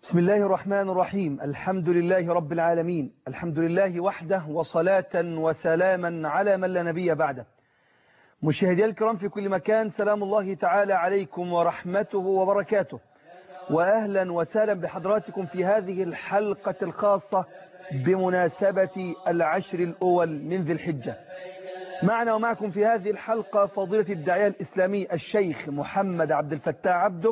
بسم الله الرحمن الرحيم. الحمد لله رب العالمين، الحمد لله وحده، وصلاة وسلاما على من لا نبي بعده. مشاهدي الكرام في كل مكان، سلام الله تعالى عليكم ورحمته وبركاته، وأهلا وسهلا بحضراتكم في هذه الحلقة الخاصة بمناسبة العشر الأول من ذي الحجة. معنا ومعكم في هذه الحلقة فضيلة الداعية الإسلامي الشيخ محمد عبد الفتاح عبده،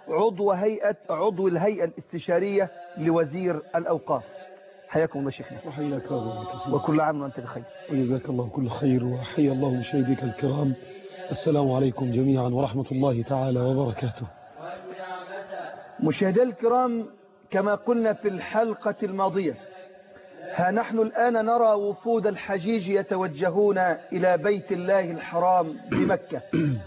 عضو الهيئة الاستشارية لوزير الأوقاف. حياكم الله شيخنا. وحياك الله وكل عام وأنت بخير. وجزاك الله كل خير، وحيا الله مشاهديك الكرام. السلام عليكم جميعا ورحمة الله تعالى وبركاته. مشاهدي الكرام، كما قلنا في الحلقة الماضية، ها نحن الآن نرى وفود الحجيج يتوجهون إلى بيت الله الحرام بمكة.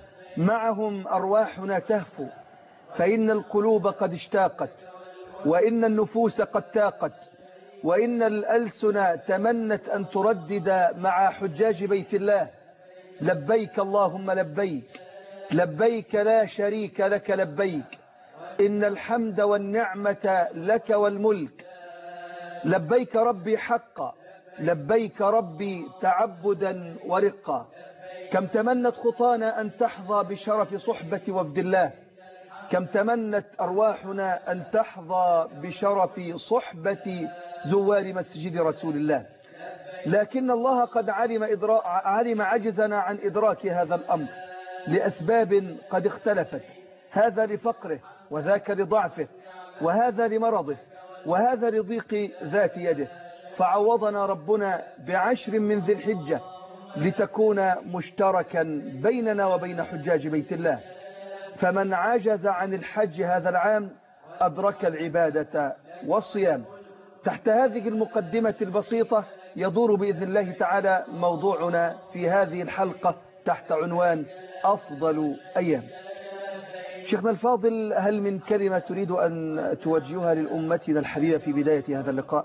معهم أرواحنا تهفو، فإن القلوب قد اشتاقت، وإن النفوس قد تاقت، وإن الألسن تمنت أن تردد مع حجاج بيت الله: لبيك اللهم لبيك، لبيك لا شريك لك لبيك، إن الحمد والنعمة لك والملك، لبيك ربي حقا، لبيك ربي تعبدا ورقا. كم تمنت خطانا أن تحظى بشرف صحبة وفد الله، كم تمنت أرواحنا أن تحظى بشرف صحبة زوار مسجد رسول الله، لكن الله قد علم عجزنا عن إدراك هذا الأمر لأسباب قد اختلفت، هذا لفقره، وذاك لضعفه، وهذا لمرضه، وهذا لضيق ذات يده. فعوضنا ربنا بعشر من ذي الحجة لتكون مشتركا بيننا وبين حجاج بيت الله. فمن عجز عن الحج هذا العام أدرك العبادة والصيام. تحت هذه المقدمة البسيطة يدور بإذن الله تعالى موضوعنا في هذه الحلقة تحت عنوان أفضل أيام. شيخنا الفاضل، هل من كلمة تريد أن توجهها للأمتنا الحبيبة في بداية هذا اللقاء؟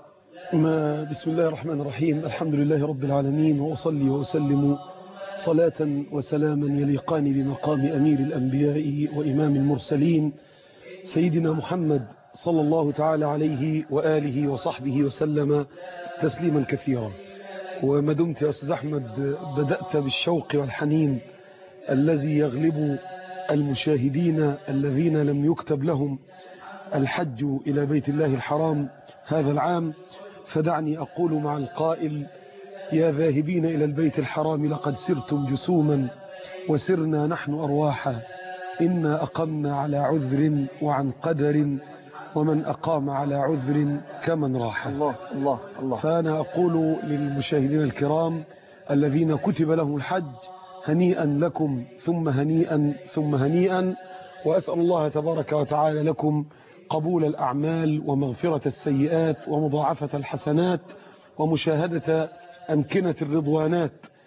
بسم الله الرحمن الرحيم. الحمد لله رب العالمين، وأصلي وأسلم صلاة وسلاما يليقان بمقام أمير الأنبياء وإمام المرسلين سيدنا محمد صلى الله تعالى عليه وآله وصحبه وسلم تسليما كثيرا. وما دمت يا أستاذ أحمد بدأت بالشوق والحنين الذي يغلب المشاهدين الذين لم يكتب لهم الحج إلى بيت الله الحرام هذا العام، فدعني أقول مع القائل: يا ذاهبين إلى البيت الحرام لقد سرتم جسوما وسرنا نحن أرواحا، إنا أقمنا على عذر وعن قدر، ومن أقام على عذر كمن راح. الله الله الله. فأنا أقول للمشاهدين الكرام الذين كتب لهم الحج: هنيئا لكم ثم هنيئا ثم هنيئا، وأسأل الله تبارك وتعالى لكم قبول الأعمال ومغفرة السيئات ومضاعفة الحسنات ومشاهدة أمكنة الرضوانات.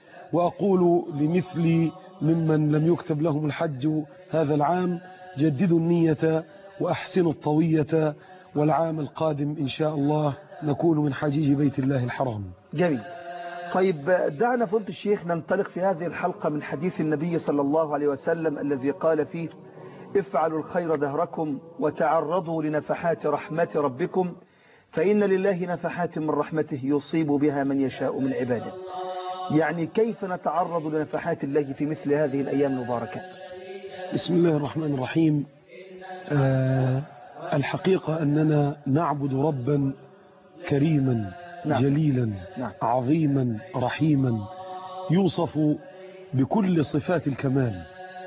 وأقول لمثلي ممن لم يكتب لهم الحج هذا العام: جددوا النية وأحسنوا الطوية، والعام القادم إن شاء الله نكون من حجيج بيت الله الحرام. جميل. طيب، دعنا فضيلة الشيخ ننطلق في هذه الحلقة من حديث النبي صلى الله عليه وسلم الذي قال فيه: افعلوا الخير دهركم وتعرضوا لنفحات رحمة ربكم، فإن لله نفحات من رحمته يصيب بها من يشاء من عباده. يعني كيف نتعرض لنفحات الله في مثل هذه الأيام المباركات؟ بسم الله الرحمن الرحيم. الحقيقة أننا نعبد ربا كريما جليلا عظيما رحيما، يوصف بكل صفات الكمال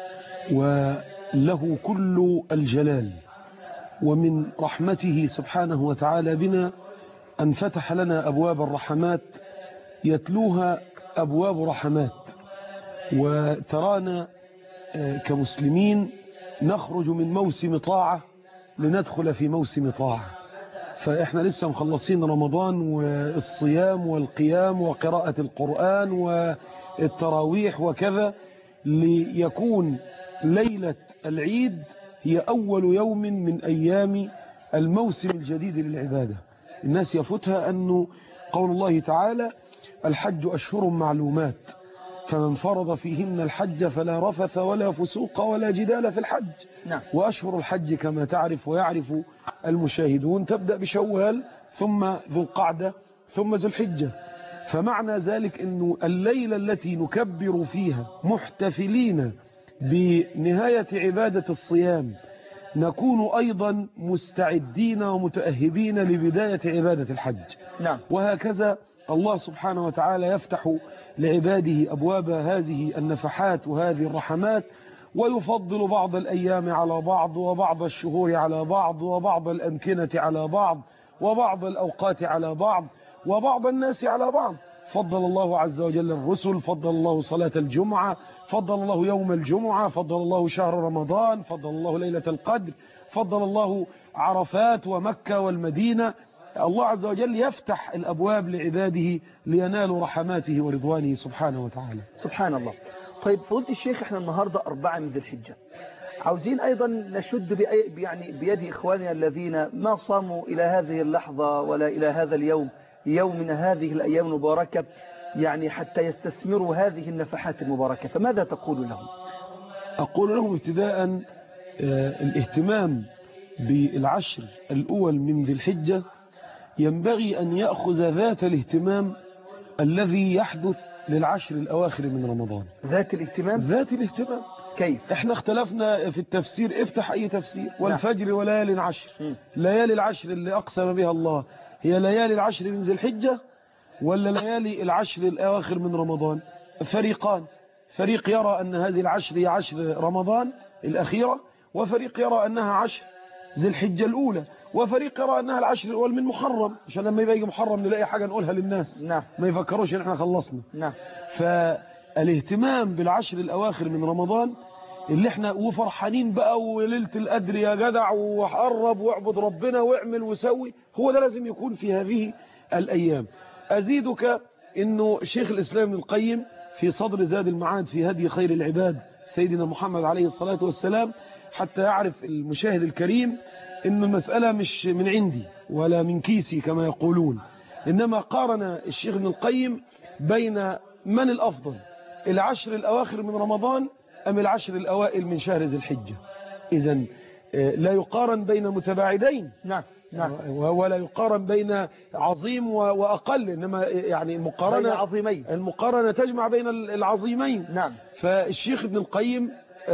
وله كل الجلال. ومن رحمته سبحانه وتعالى بنا أن فتح لنا أبواب الرحمات يتلوها أبواب رحمات، وترانا كمسلمين نخرج من موسم طاعة لندخل في موسم طاعة. فإحنا لسه مخلصين رمضان والصيام والقيام وقراءة القرآن والتراويح وكذا، ليكون ليلة العيد هي أول يوم من أيام الموسم الجديد للعبادة. الناس يفوتها أنه قول الله تعالى: الحج أشهر معلومات، فمن فرض فيهن الحج فلا رفث ولا فسوق ولا جدال في الحج. نعم. وأشهر الحج كما تعرف ويعرف المشاهدون تبدأ بشوال ثم ذو القعدة ثم ذو الحجة. فمعنى ذلك أنه الليلة التي نكبر فيها محتفلين بنهاية عبادة الصيام نكون أيضا مستعدين ومتأهبين لبداية عبادة الحج. نعم. وهكذا الله سبحانه وتعالى يفتح لعباده أبواب هذه النفحات وهذه الرحمات، ويفضل بعض الأيام على بعض وبعض الشهور على بعض وبعض الأمكنة على بعض وبعض الأوقات على بعض وبعض الناس على بعض. فضل الله عز وجل الرسل، فضل الله صلاة الجمعة، فضل الله يوم الجمعة، فضل الله شهر رمضان، فضل الله ليلة القدر، فضل الله عرفات ومكة والمدينة. الله عز وجل يفتح الأبواب لعباده لينالوا رحماته ورضوانه سبحانه وتعالى. سبحان الله. طيب فضيلة الشيخ، احنا النهاردة 4 من ذي الحجة، عاوزين أيضا نشد يعني بيد إخواننا الذين ما صاموا إلى هذه اللحظة ولا إلى هذا اليوم، يوم من هذه الأيام المباركة، يعني حتى يستثمروا هذه النفحات المباركة، فماذا تقول لهم؟ أقول لهم ابتداء الاهتمام بالعشر الأول من ذي الحجة ينبغي أن يأخذ ذات الاهتمام الذي يحدث للعشر الأواخر من رمضان. ذات الاهتمام؟ ذات الاهتمام. كيف؟ احنا اختلفنا في التفسير، افتح أي تفسير. والفجر وليال عشر، ليالي العشر اللي أقسم بها الله هي ليالي العشر من ذي الحجة ولا ليالي العشر الأواخر من رمضان؟ فريقان، فريق يرى أن هذه العشر هي عشر رمضان الأخيرة، وفريق يرى أنها عشر ذي الحجة الأولى، وفريق يرى أنها العشر الأول من محرم، عشان لما يبقى محرم نلاقي حاجة نقولها للناس. نعم. ما يفكروش إن احنا خلصنا. نعم. فالاهتمام بالعشر الأواخر من رمضان اللي احنا وفرحانين بقى وليلة القدر يا جدع وقرب واعبد ربنا واعمل وسوي، هو ده لازم يكون في هذه الأيام. أزيدك إنه شيخ الإسلام ابن القيم في صدر زاد المعاد في هدي خير العباد سيدنا محمد عليه الصلاة والسلام، حتى يعرف المشاهد الكريم إن المسألة مش من عندي ولا من كيسي كما يقولون، إنما قارن الشيخ ابن القيم بين من الأفضل، العشر الأواخر من رمضان أم العشر الأوائل من شهر ذي الحجة. إذن لا يقارن بين متباعدين. نعم. نعم. ولا يقارن بين عظيم وأقل، إنما يعني المقارنة عظيمين، المقارنة تجمع بين العظيمين. نعم. فالشيخ ابن القيم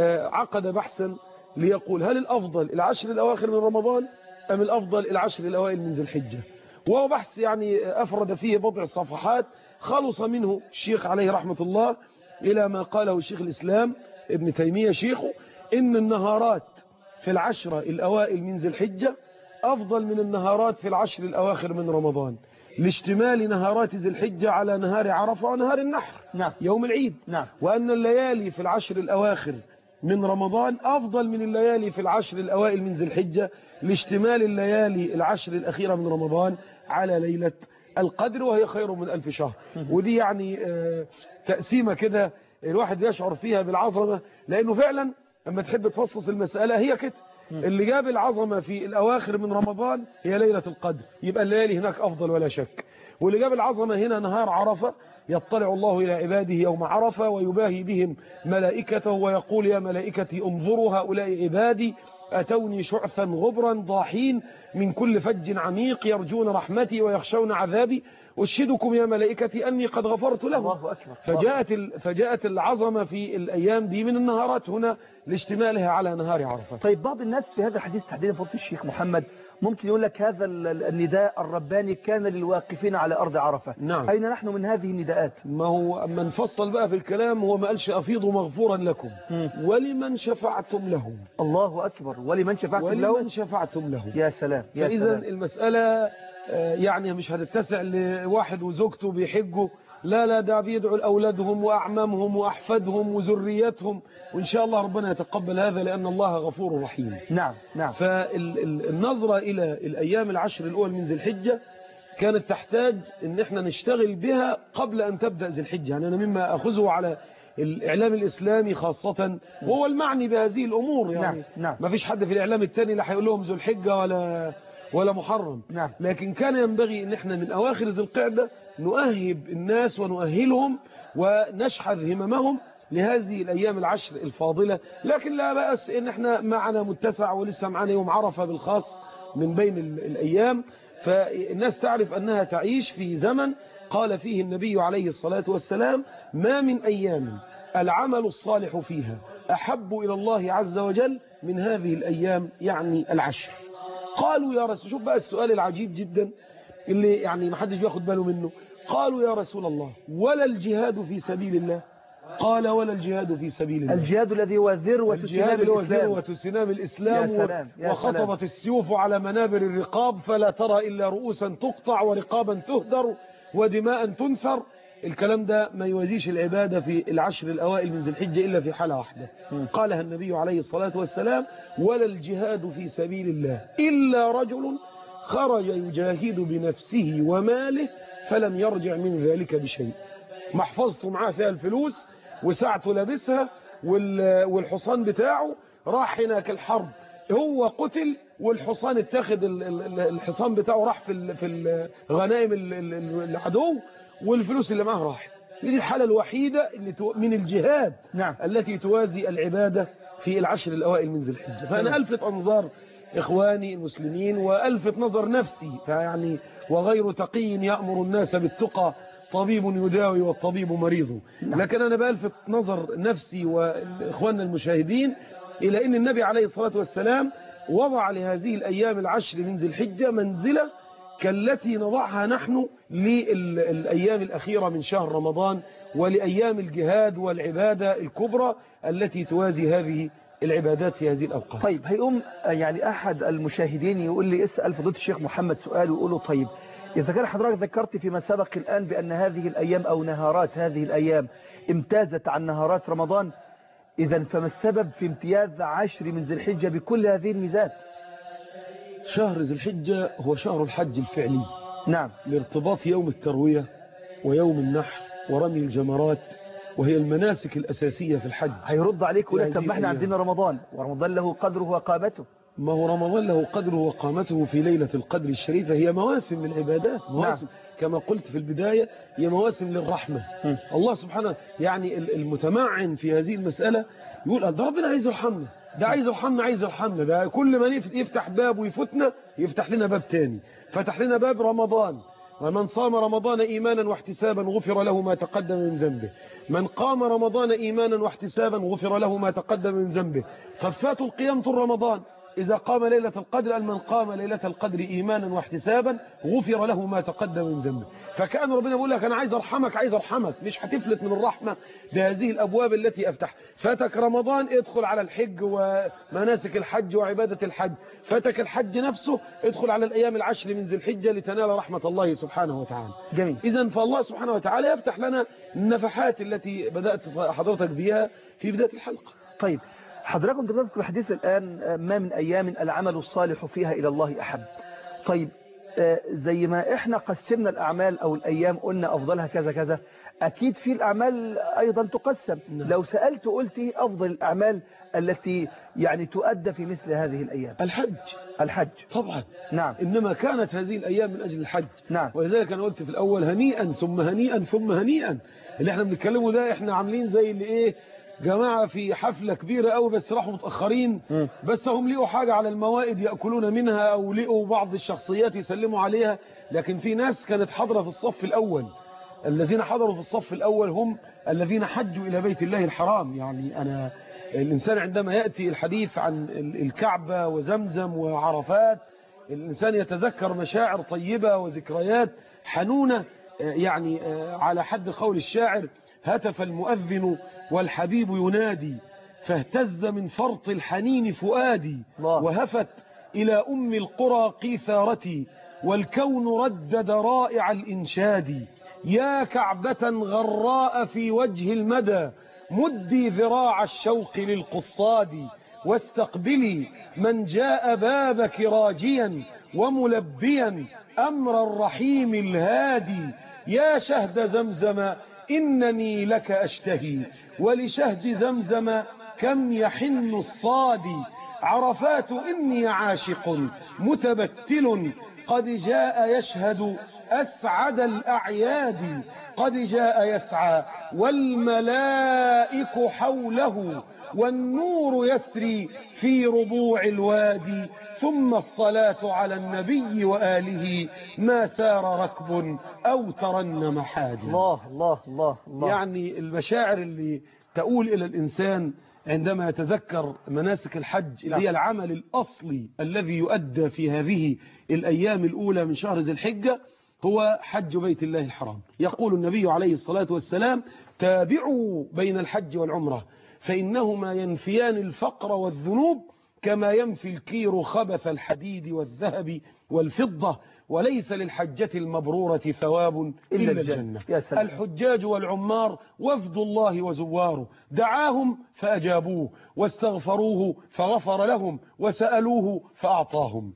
عقد بحثا ليقول هل الأفضل العشر الأواخر من رمضان أم الأفضل العشر الأوائل من ذي الحجة، وهو بحث يعني أفرد فيه بضع صفحات، خلص منه الشيخ عليه رحمة الله إلى ما قاله الشيخ الإسلام ابن تيمية شيخه، إن النهارات في العشر الأوائل من ذي الحجة أفضل من النهارات في العشر الأواخر من رمضان، لاشتمال نهارات ذي الحجة على نهار عرفة ونهار النحر. نعم. يوم العيد. نعم. وأن الليالي في العشر الأواخر من رمضان أفضل من الليالي في العشر الأوائل من ذي الحجة، لاشتمال الليالي العشر الأخيرة من رمضان على ليلة القدر وهي خير من 1000 شهر. ودي يعني تقسيمة كده الواحد يشعر فيها بالعظمة، لأنه فعلا لما تحب تفصص المسألة هي كده، اللي جاب العظمة في الأواخر من رمضان هي ليلة القدر، يبقى الليالي هناك أفضل ولا شك. واللي جاب العظمة هنا نهار عرفة، يطلع الله إلى عباده يوم عرفة ويباهي بهم ملائكته ويقول يا ملائكتي انظروا هؤلاء عبادي أتوني شعثا غبرا ضاحين من كل فج عميق يرجون رحمتي ويخشون عذابي أشهدكم يا ملائكتي أني قد غفرت لهم. الله أكبر. فجاءت العظمة في الأيام دي من النهارات هنا لاشتمالها على نهار عرفة. طيب بعض الناس في هذا الحديث تحديدا فضيلة الشيخ محمد ممكن يقول لك هذا النداء الرباني كان للواقفين على أرض عرفة. نعم. أين نحن من هذه النداءات؟ ما هو من فصل بقى في الكلام هو ما قالش أفيضوا مغفورا لكم ولمن شفعتم لهم. الله أكبر. ولمن شفعتم لهم. ولمن شفعتم لهم. يا سلام. فإذا المسألة يعني مش هتتسع لواحد وزوجته بيحجوا، لا ده بيدعوا لأولادهم وأعمامهم وأحفادهم وذريتهم، وإن شاء الله ربنا يتقبل هذا لأن الله غفور رحيم. نعم. نعم. فالنظرة إلى الأيام العشر الأول من ذي الحجة كانت تحتاج إن احنا نشتغل بها قبل أن تبدأ ذي الحجة. يعني أنا مما أخذه على الإعلام الإسلامي خاصة وهو المعني بهذه الأمور، يعني نعم. ما فيش حد في الإعلام التاني لا هيقول لهم ذو الحجة ولا محرم. نعم. لكن كان ينبغي ان احنا من اواخر ذي القعدة نؤهب الناس ونؤهلهم ونشحذ هممهم لهذه الايام العشر الفاضلة. لكن لا بأس ان احنا معنا متسع ولسه معنا يوم عرفة بالخاص من بين الايام، فالناس تعرف انها تعيش في زمن قال فيه النبي عليه الصلاة والسلام: ما من ايام العمل الصالح فيها احب الى الله عز وجل من هذه الايام، يعني العشر. قالوا يا رسول، شوف بقى السؤال العجيب جدا اللي يعني ما حدش بياخد باله منه. قالوا يا رسول الله ولا الجهاد في سبيل الله؟ قال ولا الجهاد في سبيل الله. الجهاد الذي هو ذروة سنام الإسلام. يا سلام يا وخطبت سلام. السيوف على منابر الرقاب فلا ترى إلا رؤوسا تقطع ورقابا تهدر ودماء تنثر. الكلام ده ما يوازيش العبادة في العشر الأوائل من ذي الحجة إلا في حالة واحدة قالها النبي عليه الصلاة والسلام: ولا الجهاد في سبيل الله إلا رجل خرج يجاهد بنفسه وماله فلم يرجع من ذلك بشيء. محفظته معاه فيها الفلوس وساعته لابسها والحصان بتاعه راح هناك الحرب، هو قتل والحصان اتخذ الحصان بتاعه راح في الغنائم العدو والفلوس اللي معاه راح. دي الحالة الوحيدة اللي من الجهاد نعم. التي توازي العبادة في العشر الأوائل من ذي الحجة. فأنا ألفت أنظار إخواني المسلمين وألفت نظر نفسي، فيعني وغير تقي يأمر الناس بالتقى طبيب يداوي والطبيب مريض. لكن أنا بألفت نظر نفسي وإخواننا المشاهدين إلى أن النبي عليه الصلاة والسلام وضع لهذه الأيام العشر من ذي الحجة منزلة كالتي نضعها نحن للأيام الأخيرة من شهر رمضان ولأيام الجهاد والعبادة الكبرى التي توازي هذه العبادات في هذه الأوقات. طيب هيقوم يعني أحد المشاهدين يقول لي اسأل فضيلة الشيخ محمد سؤال ويقول له: طيب إذا كان حضرتك ذكرت فيما سبق الآن بأن هذه الأيام أو نهارات هذه الأيام امتازت عن نهارات رمضان، إذا فما السبب في امتياز 10 من ذي الحجة بكل هذه الميزات؟ شهر ذي الحجة هو شهر الحج الفعلي. نعم. لارتباط يوم التروية ويوم النحر ورمي الجمرات، وهي المناسك الأساسية في الحج. هيرد عليك ولا طب ما احنا عندنا رمضان ورمضان له قدره وقامته. ما هو رمضان له قدره وقامته في ليلة القدر الشريفة. هي مواسم للعبادات، مواسم. نعم. كما قلت في البداية هي مواسم للرحمة. الله سبحانه يعني المتمعن في هذه المسألة يقول ده ربنا عايز يرحمنا، ده عايز يرحمنا، عايز يرحمنا، ده كل ما يفتح باب ويفوتنا يفتح لنا باب تاني. فتح لنا باب رمضان: ومن صام رمضان إيمانا واحتسابا غفر له ما تقدم من ذنبه. من قام رمضان إيمانا واحتسابا غفر له ما تقدم من ذنبه. قد فات القيام طول رمضان. إذا قام ليلة القدر قال: من قام ليلة القدر إيمانا واحتسابا غفر له ما تقدم من ذنبه. فكأن ربنا بيقول لك أنا عايز أرحمك، عايز أرحمك، مش هتفلت من الرحمة بهذه الأبواب التي أفتح. فاتك رمضان ادخل على الحج ومناسك الحج وعبادة الحج. فاتك الحج نفسه ادخل على الأيام العشر من ذي الحجة لتنال رحمة الله سبحانه وتعالى. جميل. إذن فالله سبحانه وتعالى يفتح لنا النفحات التي بدأت حضرتك بها في بداية الحلقة. طيب حضراتكم تذكر الحديث الآن: ما من أيام العمل الصالح فيها إلى الله أحب. طيب زي ما إحنا قسمنا الأعمال أو الأيام قلنا أفضلها كذا كذا، أكيد في الأعمال أيضا تقسم. نعم. لو سألت قلت أفضل الأعمال التي يعني تؤدى في مثل هذه الأيام؟ الحج طبعا. نعم. إنما كانت هذه الأيام من أجل الحج. نعم. ولذلك أنا قلت في الأول هنيئا ثم هنيئا ثم هنيئا. اللي احنا بنتكلمه ده احنا عاملين زي اللي ايه جماعة في حفلة كبيرة قوي بس راحوا متأخرين، بس هم لقوا حاجة على الموائد يأكلون منها أو لقوا بعض الشخصيات يسلموا عليها. لكن في ناس كانت حاضرة في الصف الأول. الذين حضروا في الصف الأول هم الذين حجوا إلى بيت الله الحرام. يعني أنا الإنسان عندما يأتي الحديث عن الكعبة وزمزم وعرفات الإنسان يتذكر مشاعر طيبة وذكريات حنونة. يعني على حد قول الشاعر: هتف المؤذن والحبيب ينادي فاهتز من فرط الحنين فؤادي وهفت إلى أم القرى قيثارتي والكون ردد رائع الإنشاد. يا كعبة غراء في وجه المدى مدي ذراع الشوق للقصاد واستقبلي من جاء بابك راجيا وملبيا أمر الرحيم الهادي. يا شهد زمزم إنني لك أشتهي ولشهد زمزم كم يحن الصادي عرفات إني عاشق متبتل قد جاء يشهد أسعد الأعياد قد جاء يسعى والملائك حوله والنور يسري في ربوع الوادي ثم الصلاة على النبي وآله ما سار ركب أو ترنم حادي. الله الله الله الله. يعني المشاعر اللي تؤول إلى الإنسان عندما يتذكر مناسك الحج اللي هي العمل الأصلي الذي يؤدى في هذه الأيام الأولى من شهر ذي الحجة هو حج بيت الله الحرام. يقول النبي عليه الصلاة والسلام: تابعوا بين الحج والعمرة فإنهما ينفيان الفقر والذنوب كما ينفي الكير خبث الحديد والذهب والفضة وليس للحجة المبرورة ثواب إلا الجنة. الحجاج والعمار وفد الله وزواره دعاهم فأجابوه واستغفروه فغفر لهم وسألوه فأعطاهم.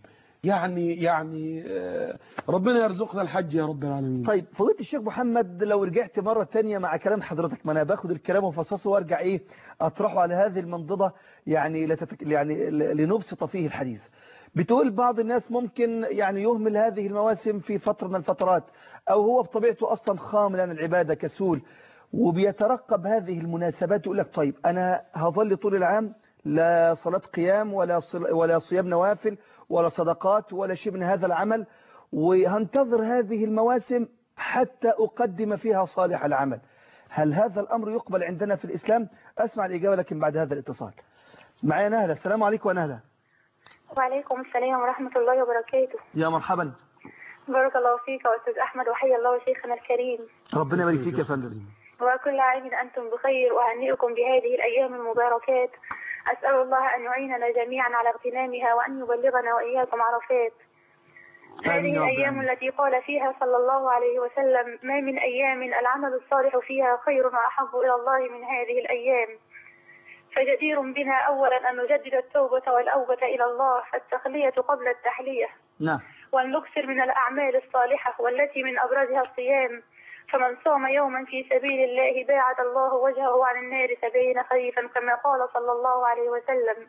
يعني ربنا يرزقنا الحج يا رب العالمين. طيب فضيلة الشيخ محمد، لو رجعت مرة تانية مع كلام حضرتك، ما أنا باخد الكلام وفصصه وارجع أطرحه على هذه المنضدة يعني لنبسط فيه الحديث. بتقول بعض الناس ممكن يعني يهمل هذه المواسم في فترة من الفترات، أو هو بطبيعته أصلا خامل عن العبادة كسول، وبيترقب هذه المناسبات يقول لك طيب أنا هظل طول العام لا صلاة قيام ولا صيام نوافل ولا صدقات ولا شيء من هذا العمل، وهنتظر هذه المواسم حتى أقدم فيها صالح العمل. هل هذا الأمر يقبل عندنا في الإسلام؟ أسمع الإجابة لكن بعد هذا الاتصال. معايا نهلة. السلام عليكم يا نهلة. وعليكم السلام ورحمة الله وبركاته. يا مرحبا. بارك الله فيك يا أستاذ أحمد، وحيا الله شيخنا الكريم. ربنا يبارك فيك يا فندم. وكل عام أنتم بخير، وأهنئكم بهذه الأيام المباركات. أسأل الله أن يعيننا جميعا على اغتنامها وأن يبلغنا وإياكم عرفات. هذه الأيام التي قال فيها صلى الله عليه وسلم: ما من أيام العمل الصالح فيها خير وأحب إلى الله من هذه الأيام. فجدير بنا أولا أن نجدد التوبة والأوبة إلى الله، فالتخلية قبل التحلية. نعم. وأن نكثر من الأعمال الصالحة والتي من أبرزها الصيام، فمن صام يوما في سبيل الله باعد الله وجهه عن النار 70 خريفا كما قال صلى الله عليه وسلم.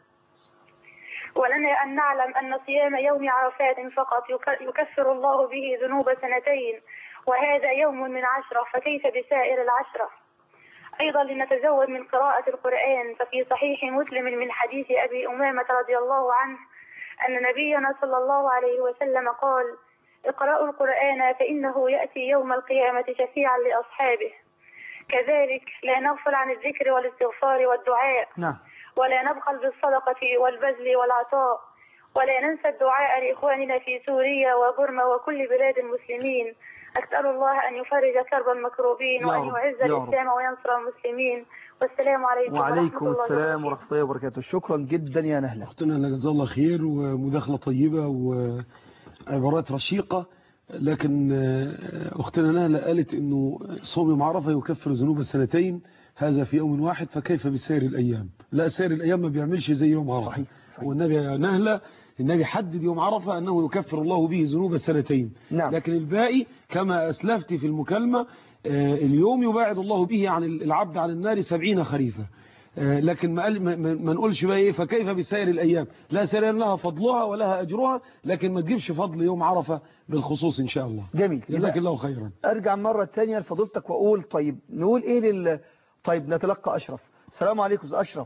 ولنا أن نعلم أن صيام يوم عرفات فقط يكفر الله به ذنوب سنتين، وهذا يوم من 10، فكيف بسائر العشرة؟ أيضا لنتزود من قراءة القرآن، ففي صحيح مسلم من حديث أبي أمامة رضي الله عنه أن نبينا صلى الله عليه وسلم قال: اقرأوا القرآن فإنه يأتي يوم القيامة شفيعا لأصحابه. كذلك لا نغفل عن الذكر والاستغفار والدعاء. نعم. ولا نبخل بالصدقة والبذل والعطاء، ولا ننسى الدعاء لإخواننا في سوريا وبرما وكل بلاد المسلمين. أسأل الله أن يفرج كرب المكروبين وأن يعز الإسلام وينصر المسلمين. والسلام عليكم. وعليكم السلام ورحمة الله وبركاته. شكرا جدا يا نهلة. أختنا جزاها الله خير، ومداخلة طيبة وعبارات رشيقة. لكن أختنا نهلة قالت إنه صوم يوم عرفة يكفر ذنوب سنتين، هذا في يوم واحد، فكيف بسائر الأيام؟ لا، سائر الأيام ما بيعملش زي يوم عرفة. صحيح. والنبي يا نهلة النبي حدد يوم عرفة أنه يكفر الله به ذنوب سنتين. نعم. لكن الباقي كما أسلفت في المكالمة اليوم يباعد الله به عن العبد عن النار 70 خريفا. لكن ما نقولش بقى ايه فكيف بسائر الايام. لا، سائر الايام لها فضلها ولها اجرها، لكن ما تجيبش فضل يوم عرفه بالخصوص ان شاء الله. جميل. جزاك الله خيرا. ارجع مره ثانيه لفضيلتك واقول طيب نقول ايه طيب نتلقى اشرف. السلام عليكم استاذ اشرف.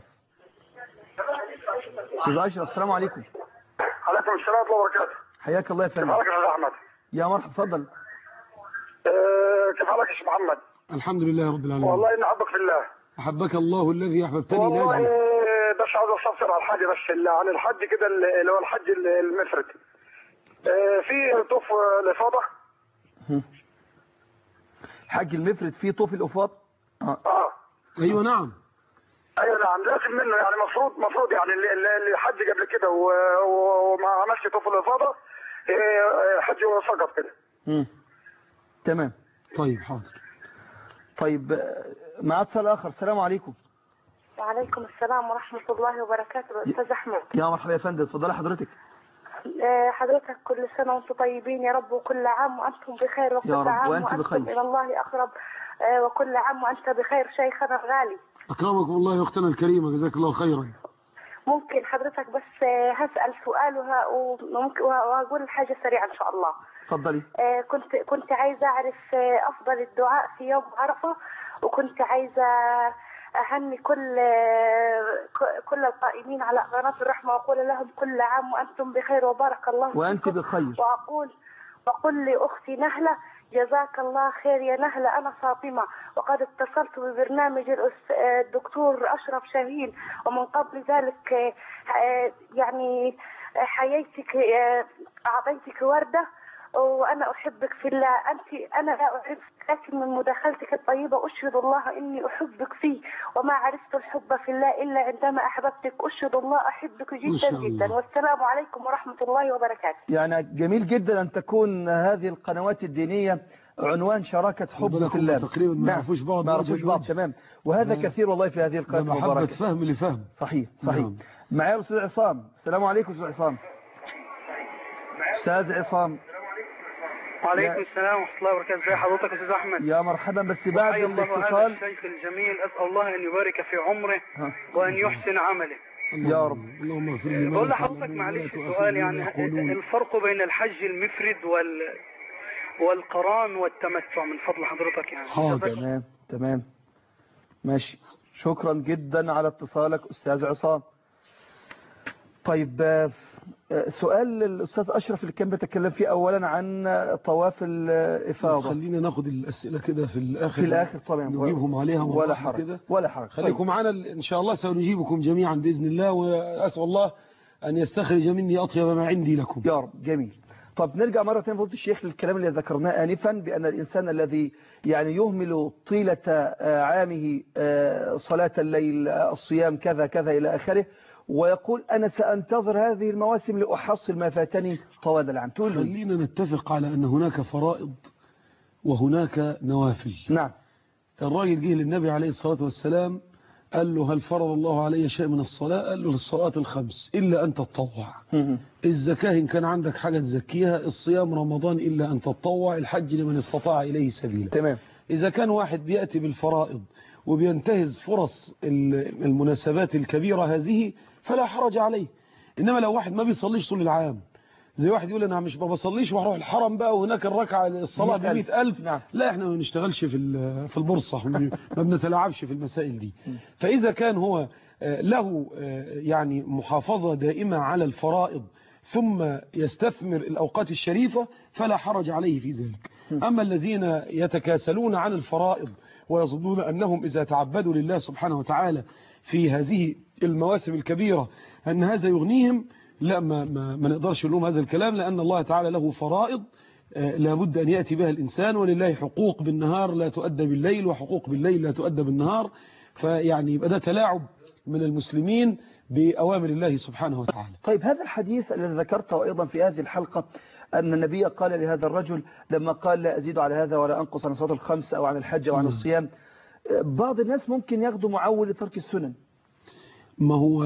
استاذ اشرف السلام عليكم. عليكم السلام ورحمه الله وبركاته. حياك الله يا فندم. كيف حالك يا استاذ احمد؟ يا مرحبا اتفضل. كيف حالك يا استاذ محمد؟ الحمد لله رب العالمين. والله اني احبك في الله. احبك الله الذي احببتني ناجي. والله بس عاوز استفسر على الحاجه، بس عن الحج كده اللي هو الحج المفرد. في طوف الافاضه؟ الحج المفرد فيه طوف الافاضه؟ ايوه نعم. ايوه نعم، لازم منه يعني مفروض يعني اللي حج قبل كده وما عملش طوف الافاضه حجه سقط كده. تمام. طيب حاضر. طيب مع اتصال اخر. السلام عليكم. وعليكم السلام ورحمة الله وبركاته. أستاذ أحمد. يا مرحبا يا فندم، اتفضلي حضرتك. حضرتك كل سنة وانتم طيبين يا رب، وكل عام وأنتم بخير، وكل عام وأنتم إلى الله أقرب، وكل عام وأنت بخير شيخنا الغالي. أكرمكم الله يا أختنا الكريمة، جزاك الله خيرا. ممكن حضرتك بس هسأل سؤال وهقول حاجة سريعة إن شاء الله. اتفضلي. كنت عايزة أعرف أفضل الدعاء في يوم عرفة، وكنت عايزة أهني كل القائمين على قناة الرحمة، وأقول لهم كل عام وأنتم بخير وبارك الله فيكم. وأنت بخير. وأقول لأختي نهلة جزاك الله خير يا نهلة، أنا فاطمة وقد اتصلت ببرنامج الدكتور أشرف شاهين، ومن قبل ذلك يعني حييتك، أعطيتك وردة، وأنا أحبك في الله. أنا لا أعرفك، لكن من مداخلتك الطيبة أشهد الله إني أحبك فيه، وما عرفت الحب في الله إلا عندما أحببتك. أشهد الله أحبك جدا جدا، والسلام عليكم ورحمة الله وبركاته. يعني جميل جدا أن تكون هذه القنوات الدينية عنوان شراكة حب في الله. تقريبا ما يعرفوش بعض. ما يعرفوش بعض، تمام. وهذا كثير والله في هذه القنوات المباركة. محبة فهم لفهم. صحيح. معايا الأستاذ عصام. السلام عليكم أستاذ عصام. أستاذ عصام. وعليكم السلام ورحمة الله وبركاته. ازي حضرتك يا أستاذ أحمد؟ يا مرحبا. بس بعد الاتصال هذا الشيخ الجميل، أسأل الله أن يبارك في عمره وأن يحسن عمله يا رب. اللهم اغفر لي. بقول لحضرتك معلش السؤال، يعني الفرق بين الحج المفرد والقران والتمتع من فضل حضرتك يعني. حاضر. تمام ماشي. شكرا جدا على اتصالك أستاذ عصام. طيب سؤال الأستاذ أشرف اللي كان بيتكلم فيه أولا عن طواف الإفاضة. خلينا ناخد الأسئلة كده في الآخر طبعا نجيبهم عليها ولا حرج ولا حرج. خليكم معنا إن شاء الله، سنجيبكم جميعا بإذن الله، وأسأل الله أن يستخرج مني أطيب ما عندي لكم يا رب. جميل. طب نرجع مرة ثانية فضيلة الشيخ للكلام اللي ذكرناه آنفا، بأن الإنسان الذي يعني يهمل طيلة عامه صلاة الليل، الصيام، كذا كذا إلى آخره، ويقول أنا سأنتظر هذه المواسم لأحصل ما فاتني طوال العام. خلينا نتفق على أن هناك فرائض وهناك نوافل. نعم. الراجل جه للنبي عليه الصلاة والسلام قال له هل فرض الله علي شيء من الصلاة؟ قال له الصلاة الخمس إلا أن تتطوع. الزكاة إن كان عندك حاجة تزكيها، الصيام رمضان إلا أن تتطوع، الحج لمن استطاع إليه سبيلا. تمام. إذا كان واحد بيأتي بالفرائض وبينتهز فرص المناسبات الكبيرة هذه فلا حرج عليه. إنما لو واحد ما بيصليش طول العام، زي واحد يقول أنا مش بصليش وهروح الحرم بقى وهناك الركعة الصلاة ب100,000. نعم. لا، احنا ما بنشتغلش في البورصة، ما بنتلاعبش في المسائل دي. فإذا كان هو له يعني محافظة دائمة على الفرائض ثم يستثمر الأوقات الشريفة فلا حرج عليه في ذلك. أما الذين يتكاسلون عن الفرائض ويظنون أنهم إذا تعبدوا لله سبحانه وتعالى في هذه المواسم الكبيرة أن هذا يغنيهم، لا، ما نقدرش نلوم هذا الكلام، لأن الله تعالى له فرائض لابد أن يأتي بها الإنسان، ولله حقوق بالنهار لا تؤدى بالليل، وحقوق بالليل لا تؤدى بالنهار. فيعني يبقى ده تلاعب من المسلمين بأوامر الله سبحانه وتعالى. طيب هذا الحديث الذي ذكرته أيضا في هذه الحلقة، أن النبي قال لهذا الرجل لما قال لا أزيد على هذا ولا أنقص عن الصلاة الخمس أو عن الحج أو عن الصيام، بعض الناس ممكن ياخدوا معول لترك السنن. ما هو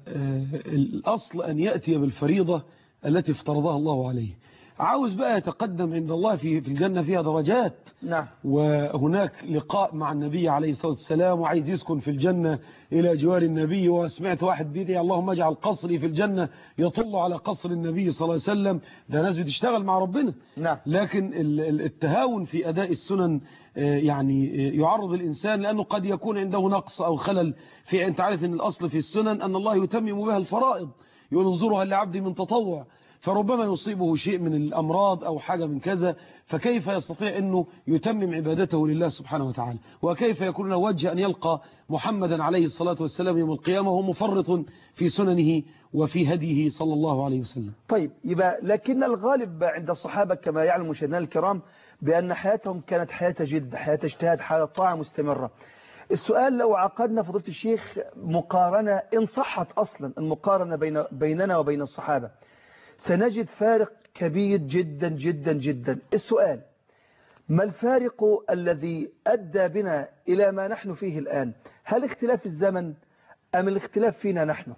الأصل أن يأتي بالفريضة التي افترضها الله عليه. عاوز بقى يتقدم عند الله في الجنة فيها درجات. نعم. وهناك لقاء مع النبي عليه الصلاة والسلام، وعايز يسكن في الجنة إلى جوار النبي. وسمعت واحد بيدعي اللهم اجعل قصري في الجنة يطل على قصر النبي صلى الله عليه وسلم. ده ناس بتشتغل مع ربنا. نعم. لكن التهاون في أداء السنن يعني يعرض الإنسان، لأنه قد يكون عنده نقص أو خلل في. أنت عارف أن الأصل في السنن أن الله يتمم بها الفرائض، يقول انظرها لعبد من تطوع، فربما يصيبه شيء من الأمراض أو حاجة من كذا، فكيف يستطيع أنه يتمم عبادته لله سبحانه وتعالى؟ وكيف يكون له وجه أن يلقى محمدا عليه الصلاة والسلام يوم القيامة وهو مفرط في سننه وفي هديه صلى الله عليه وسلم؟ طيب يبقى لكن الغالب عند الصحابة كما يعلم مشاهدينا الكرام بأن حياتهم كانت حياة جد، حياة اجتهاد، حياة طاعة مستمرة. السؤال لو عقدنا فضيلة الشيخ مقارنة، إن صحت أصلا المقارنة بيننا وبين الصحابة، سنجد فارق كبير جدا جدا جدا. السؤال ما الفارق الذي أدى بنا إلى ما نحن فيه الآن؟ هل اختلاف الزمن أم الاختلاف فينا نحن؟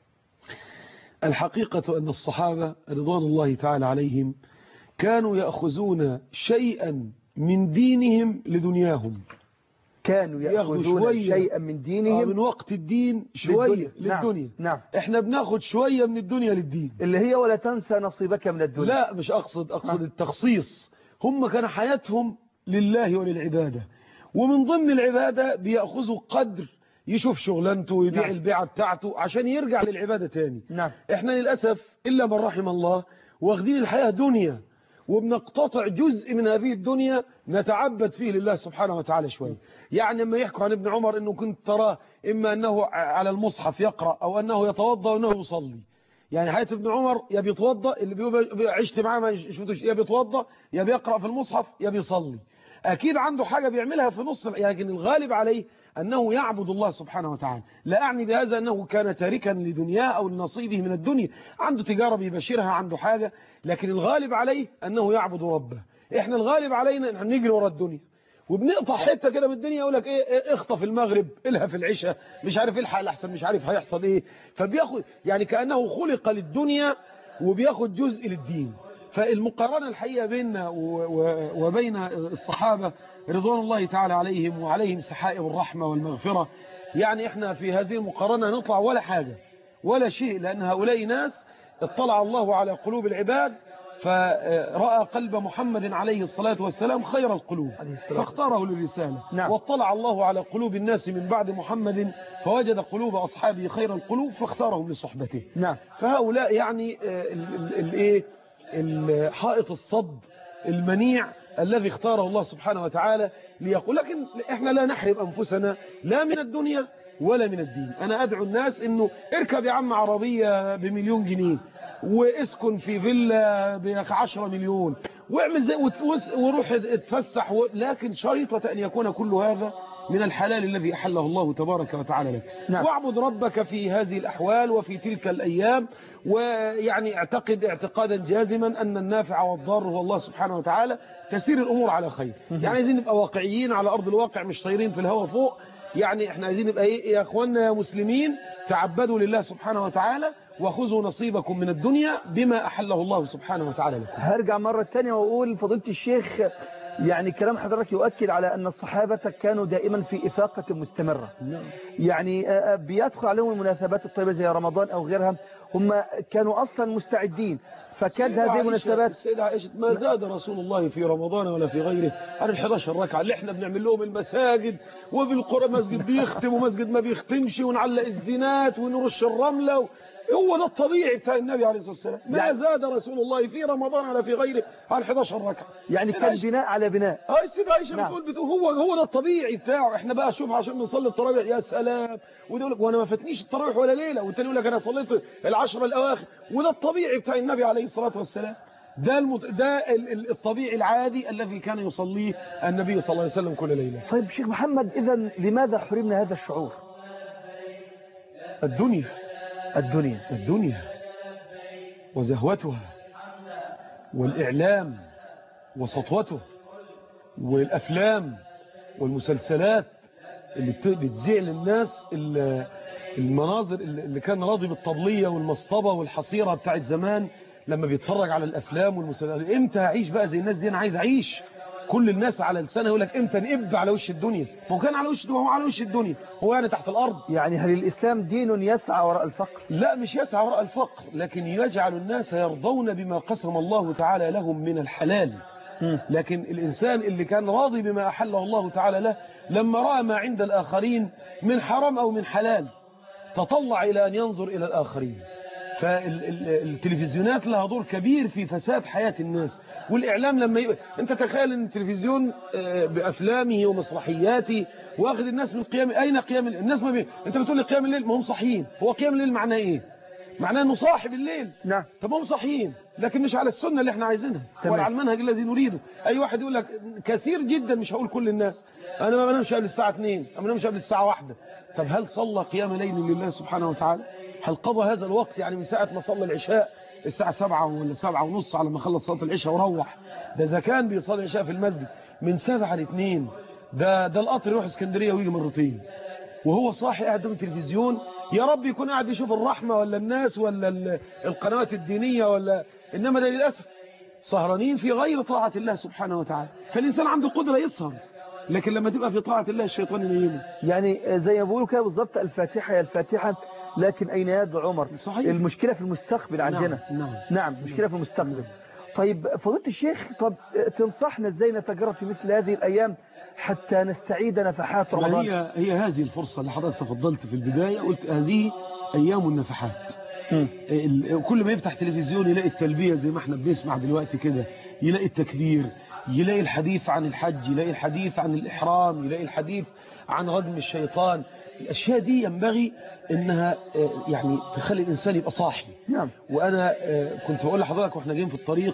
الحقيقة أن الصحابة رضوان الله تعالى عليهم كانوا يأخذون شيئا من دينهم لدنياهم. كانوا يأخذون شيئا من دينهم من وقت الدين شوية للدنيا. نعم. احنا بناخد شوية من الدنيا للدين، اللي هي ولا تنسى نصيبك من الدنيا. لا مش أقصد التخصيص. هم كان حياتهم لله وللعبادة، ومن ضمن العبادة بيأخذوا قدر يشوف شغلانته ويبيع البيعة بتاعته عشان يرجع للعبادة تاني. نعم. احنا للأسف إلا من رحم الله واخدين الحياة دنيا، وبنقتطع جزء من هذه الدنيا نتعبد فيه لله سبحانه وتعالى شوية. يعني لما يحكوا عن ابن عمر انه كنت تراه اما انه على المصحف يقرأ او انه يتوضا وانه يصلي. يعني حياة ابن عمر يا بيتوضا، اللي عشت معاه ما شفتوش، يا بيتوضا يا بيقرأ في المصحف يا بيصلي. اكيد عنده حاجة بيعملها في نص، لكن الغالب عليه أنه يعبد الله سبحانه وتعالى. لا أعني بهذا أنه كان تاركا لدنياه أو لنصيبه من الدنيا، عنده تجارة بيبشرها، عنده حاجة، لكن الغالب عليه أنه يعبد ربه. إحنا الغالب علينا أن نجري ورا الدنيا، وبنقطع حتة كده من الدنيا، يقول لك إيه اخطف المغرب إلها في العشاء، مش عارف الحق الأحسن، مش عارف هيحصل إيه. فبياخد يعني كأنه خلق للدنيا وبياخد جزء للدين. فالمقارنة الحقيقة بيننا وبين الصحابة رضوان الله تعالى عليهم وعليهم سحائب الرحمة والمغفرة، يعني احنا في هذه المقارنة نطلع ولا حاجة ولا شيء، لأن هؤلاء ناس اطلع الله على قلوب العباد فرأى قلب محمد عليه الصلاة والسلام خير القلوب فاختاره للرسالة. نعم. واطلع الله على قلوب الناس من بعد محمد فوجد قلوب أصحابه خير القلوب فاختارهم لصحبته. نعم. فهؤلاء يعني الحائط الصد المنيع الذي اختاره الله سبحانه وتعالى ليقول. لكن احنا لا نحرم أنفسنا لا من الدنيا ولا من الدين. أنا أدعو الناس إنه اركب يا عم عربية ب1,000,000 جنيه واسكن في فيلا ب10 مليون واعمل زي وروح اتفسح، لكن شريطة أن يكون كل هذا من الحلال الذي أحله الله تبارك وتعالى لك. نعم. واعبد ربك في هذه الأحوال وفي تلك الأيام، ويعني اعتقد اعتقادا جازما أن النافع والضار هو الله سبحانه وتعالى، تسير الأمور على خير. يعني عايزين نبقى واقعيين على أرض الواقع، مش طايرين في الهواء فوق. يعني احنا عايزين نبقى يا اخواننا يا مسلمين، تعبدوا لله سبحانه وتعالى وخذوا نصيبكم من الدنيا بما أحله الله سبحانه وتعالى لكم. هرجع مرة تانية وأقول فضيلة الشيخ، يعني كلام حضرتك يؤكد على أن الصحابة كانوا دائما في إفاقة مستمرة. يعني بيدخل عليهم المناسبات الطيبة زي رمضان أو غيرها، هم كانوا أصلا مستعدين. فكان هذه المناسبات السيدة عائشة ما زاد رسول الله في رمضان ولا في غيره عن 11 ركعة اللي احنا بنعمل لهم المساجد، وبالقرى مسجد بيختم ومسجد ما بيختمش، ونعلق الزينات ونرش الرملة. هو ده الطبيعي بتاع النبي عليه الصلاة والسلام. ما زاد رسول الله في رمضان ولا في غيره عن 11 ركعة. يعني كان بناء على بناء. السيدة عائشة بتقول هو ده الطبيعي بتاعه. احنا بقى شوف عشان نصلي التراويح يا سلام، وده يقول لك وانا ما فاتنيش التراويح ولا ليلة، والتاني يقول لك انا صليت ال10 الأواخر. وده الطبيعي بتاع النبي عليه الصلاة والسلام. ده الطبيعي العادي الذي كان يصليه النبي صلى الله عليه وسلم كل ليلة. طيب شيخ محمد، إذا لماذا حرمنا هذا الشعور؟ الدنيا وزهوتها والإعلام وسطوته والأفلام والمسلسلات اللي بتذيع للناس المناظر اللي كان راضي بالطبلية والمصطبة والحصيرة بتاعت زمان لما بيتفرج على الأفلام والمسلسلات. امتى هعيش بقى زي الناس دي؟ أنا عايز أعيش. كل الناس على لسانه يقول لك امتى نقب على وش الدنيا. هو كان على وش الدنيا، هو على وش الدنيا، هو يعني تحت الأرض. يعني هل الإسلام دين يسعى وراء الفقر؟ لا مش يسعى وراء الفقر، لكن يجعل الناس يرضون بما قسم الله تعالى لهم من الحلال. لكن الإنسان اللي كان راضي بما أحله الله تعالى له لما رأى ما عند الآخرين من حرام أو من حلال تطلع إلى أن ينظر إلى الآخرين. فالتلفزيونات لها دور كبير في فساد حياة الناس. والإعلام لما أنت تخيل أن التلفزيون بأفلامه ومسرحياته واخذ الناس من قيام. أين قيام الناس؟ أنت بتقول لي قيام الليل، ما هم صحيين. هو قيام الليل معناه إيه؟ معناه أنه صاحب الليل. نعم. طب هم صحيين لكن مش على السنة اللي احنا عايزينها ولا على المنهج الذي نريده. أي واحد يقول لك كثير جدا، مش هقول كل الناس، أنا ما بنامش قبل الساعة 2، أنا ما بنامش قبل الساعة 1. طب هل صلى قيام ليل لله سبحانه وتعالى؟ هل قضى هذا الوقت؟ يعني من ساعة ما صلى العشاء الساعة 7 ولا 7:30 على ما خلص صلاة العشاء وروح. ده إذا كان بيصلي العشاء في المسجد من 7 ل2. ده القطر يروح اسكندرية ويجي مرتين وهو صاحي قاعد قدام التلفزيون. يا رب يكون قاعد يشوف الرحمة ولا الناس ولا القنوات الدينية ولا. إنما ده للأسف سهرانين في غير طاعة الله سبحانه وتعالى. فالإنسان عنده قدرة يسهر لكن لما تبقى في طاعة الله الشيطان ينيمه. يعني زي ما بيقولوا كده بالظبط، الفاتحة يا الفاتحة، لكن أين يد عمر؟ صحيح. المشكلة في المستقبل عندنا. نعم. مشكلة في المستقبل. طيب فضيلة الشيخ، طب تنصحنا ازاي نتجرب في مثل هذه الأيام حتى نستعيد نفحات رمضان؟ هي هذه الفرصة اللي حضرتك تفضلت في البداية، قلت هذه أيام النفحات. كل ما يفتح تلفزيون يلاقي التلبية زي ما احنا بنسمع دلوقتي كده، يلاقي التكبير، يلاقي الحديث عن الحج، يلاقي الحديث عن الإحرام، يلاقي الحديث عن رجم الشيطان. الأشياء دي ينبغي إنها يعني تخلي الإنسان يبقى صاحي. نعم. وأنا كنت بقول لحضرتك وإحنا جايين في الطريق،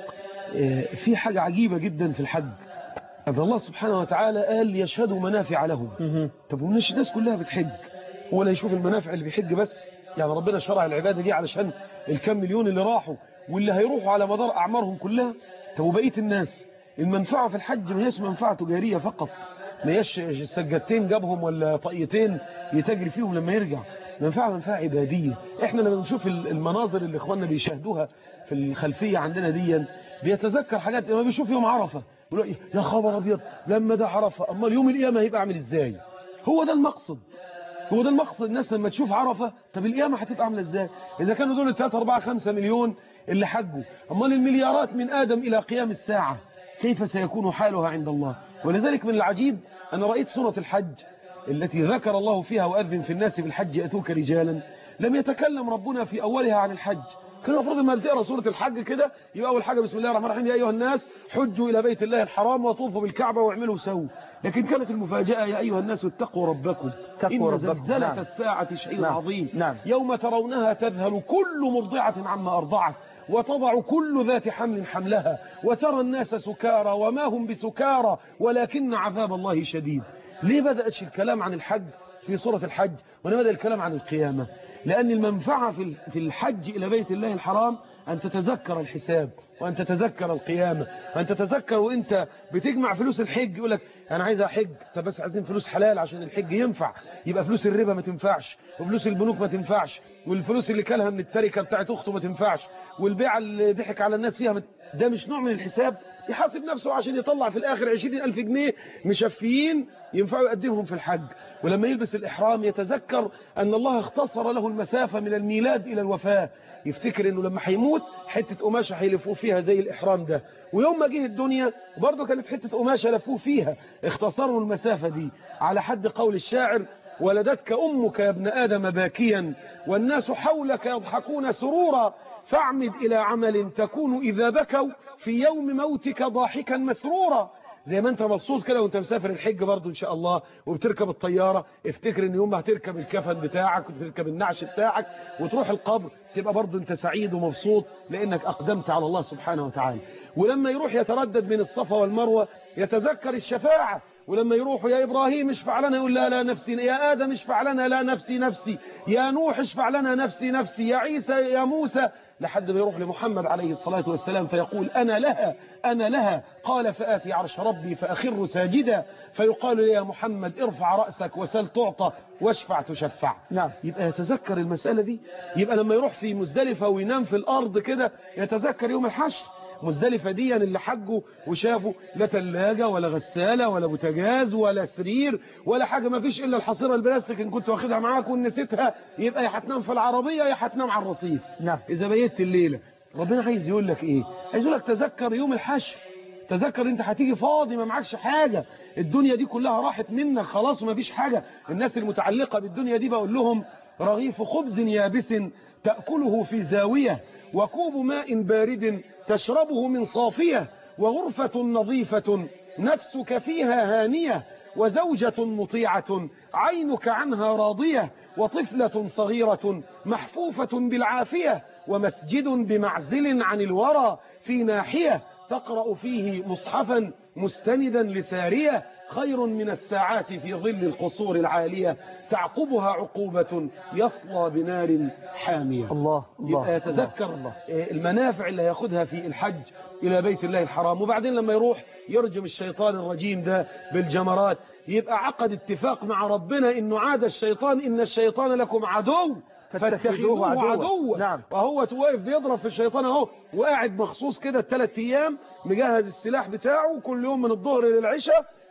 في حاجة عجيبة جدا في الحج. أن الله سبحانه وتعالى قال يشهدوا منافع لهم. طب ومش الناس كلها بتحج ولا يشوف المنافع اللي بيحج بس؟ يعني ربنا شرع العبادة دي علشان الكم مليون اللي راحوا واللي هيروحوا على مدار أعمارهم كلها. طب وبقية الناس المنفعة في الحج ما هيش منفعة تجارية فقط، ما هيش سجادتين جابهم ولا طقيتين يتجري فيهم لما يرجع، منفعة عبادية. احنا لما نشوف المناظر اللي اخواننا بيشاهدوها في الخلفية عندنا دي، بيتذكر حاجات لما بيشوف يوم عرفة يقول يا خبر ابيض لما ده عرفة، اما اليوم القيامة هيبقى عامل ازاي؟ هو ده المقصد. الناس لما تشوف عرفة، طب القيامة هتبقى عامله ازاي؟ اذا كانوا دول 3 4 5 مليون اللي حجوا، امال المليارات من آدم الى قيام الساعة كيف سيكون حالها عند الله؟ ولذلك من العجيب أنا رأيت سورة الحج التي ذكر الله فيها وأذن في الناس بالحج يأتوك رجالا، لم يتكلم ربنا في أولها عن الحج. كان المفروض لما تقرأ سورة الحج كده يبقى أول حاجة بسم الله الرحمن الرحيم يا أيها الناس حجوا إلى بيت الله الحرام وطوفوا بالكعبة واعملوا سووا. لكن كانت المفاجأة يا أيها الناس اتقوا ربكم إن زلزلة الساعة شيء عظيم. يوم ترونها تذهل كل مرضعة عما أرضعت وتضع كل ذات حمل حملها وترى الناس سكارى وما هم بسكارى ولكن عذاب الله شديد. ليه بدأت الكلام عن الحج في سورة الحج ولما بدأ الكلام عن القيامة؟ لأن المنفعة في الحج إلى بيت الله الحرام أن تتذكر الحساب، وأن تتذكر القيامة، وأن تتذكر وأنت بتجمع فلوس الحج يقول لك أنا عايز أحج، طب بس عايزين فلوس حلال عشان الحج ينفع، يبقى فلوس الربا ما تنفعش، وفلوس البنوك ما تنفعش، والفلوس اللي كلها من التركة بتاعت أخته ما تنفعش، والبيعة اللي ضحك على الناس فيها ده مش نوع من الحساب؟ يحاسب نفسه عشان يطلع في الآخر 20,000 جنيه مشفيين ينفعوا يقدمهم في الحج. ولما يلبس الإحرام يتذكر أن الله اختصر له المسافة من الميلاد إلى الوفاة، يفتكر أنه لما هيموت حتة قماشة هيلفوه فيها زي الإحرام ده، ويوم ما جه الدنيا برضه كانت حتة قماشة لفوه فيها، اختصروا المسافة دي على حد قول الشاعر ولدتك أمك يا ابن آدم باكيا والناس حولك يضحكون سرورا فاعمد إلى عمل تكون إذا بكوا في يوم موتك ضاحكا مسرورا. زي ما انت مبسوط كده وانت مسافر الحج برضو ان شاء الله وبتركب الطيارة، افتكر ان يوم ما هتركب الكفن بتاعك وتركب النعش بتاعك وتروح القبر تبقى برضو انت سعيد ومبسوط لانك اقدمت على الله سبحانه وتعالى. ولما يروح يتردد من الصفا والمروة يتذكر الشفاعة، ولما يروحوا يا إبراهيم اشفع لنا يقول لا نفسي، يا آدم اشفع لنا لا نفسي، يا نوح اشفع لنا نفسي، يا عيسى يا موسى، لحد ما يروح لمحمد عليه الصلاة والسلام فيقول أنا لها قال فآتي عرش ربي فأخر ساجدا فيقال لي يا محمد ارفع رأسك وسل تعطى واشفع تشفع. نعم. يبقى يتذكر المسألة دي. يبقى لما يروح في مزدلفة وينام في الأرض كده يتذكر يوم الحشر. مزدلفة دي اللي حجوا وشافوا لا ثلاجة ولا غسالة ولا بوتاجاز ولا سرير ولا حاجة، ما فيش إلا الحصيرة البلاستيك إن كنت واخدها معاك ونسيتها يبقى يا هتنام في العربية يا هتنام على الرصيف. نعم. إذا بيت الليلة ربنا عايز يقول لك إيه؟ عايز يقول لك تذكر يوم الحشر، تذكر انت هتيجي فاضي ما معكش حاجة، الدنيا دي كلها راحت منك خلاص وما فيش حاجة. الناس المتعلقة بالدنيا دي بقول لهم رغيف خبز يابس تأكله في زاوية وكوب ماء بارد تشربه من صافية وغرفة نظيفة نفسك فيها هانية وزوجة مطيعة عينك عنها راضية وطفلة صغيرة محفوفة بالعافية ومسجد بمعزل عن الورى في ناحية تقرأ فيه مصحفا مستندا لسارية خير من الساعات في ظل القصور العالية تعقبها عقوبة يصلى بنار حامية. الله يبقى يتذكر الله. المنافع اللي هياخدها في الحج إلى بيت الله الحرام. وبعدين لما يروح يرجم الشيطان الرجيم ده بالجمرات يبقى عقد اتفاق مع ربنا إنه عاد الشيطان إن الشيطان لكم عدو فاتخذوه عدوا. نعم. وهو واقف بيضرب في الشيطان اهو وقاعد مخصوص كده 3 أيام مجهز السلاح بتاعه كل يوم من الظهر للعشاء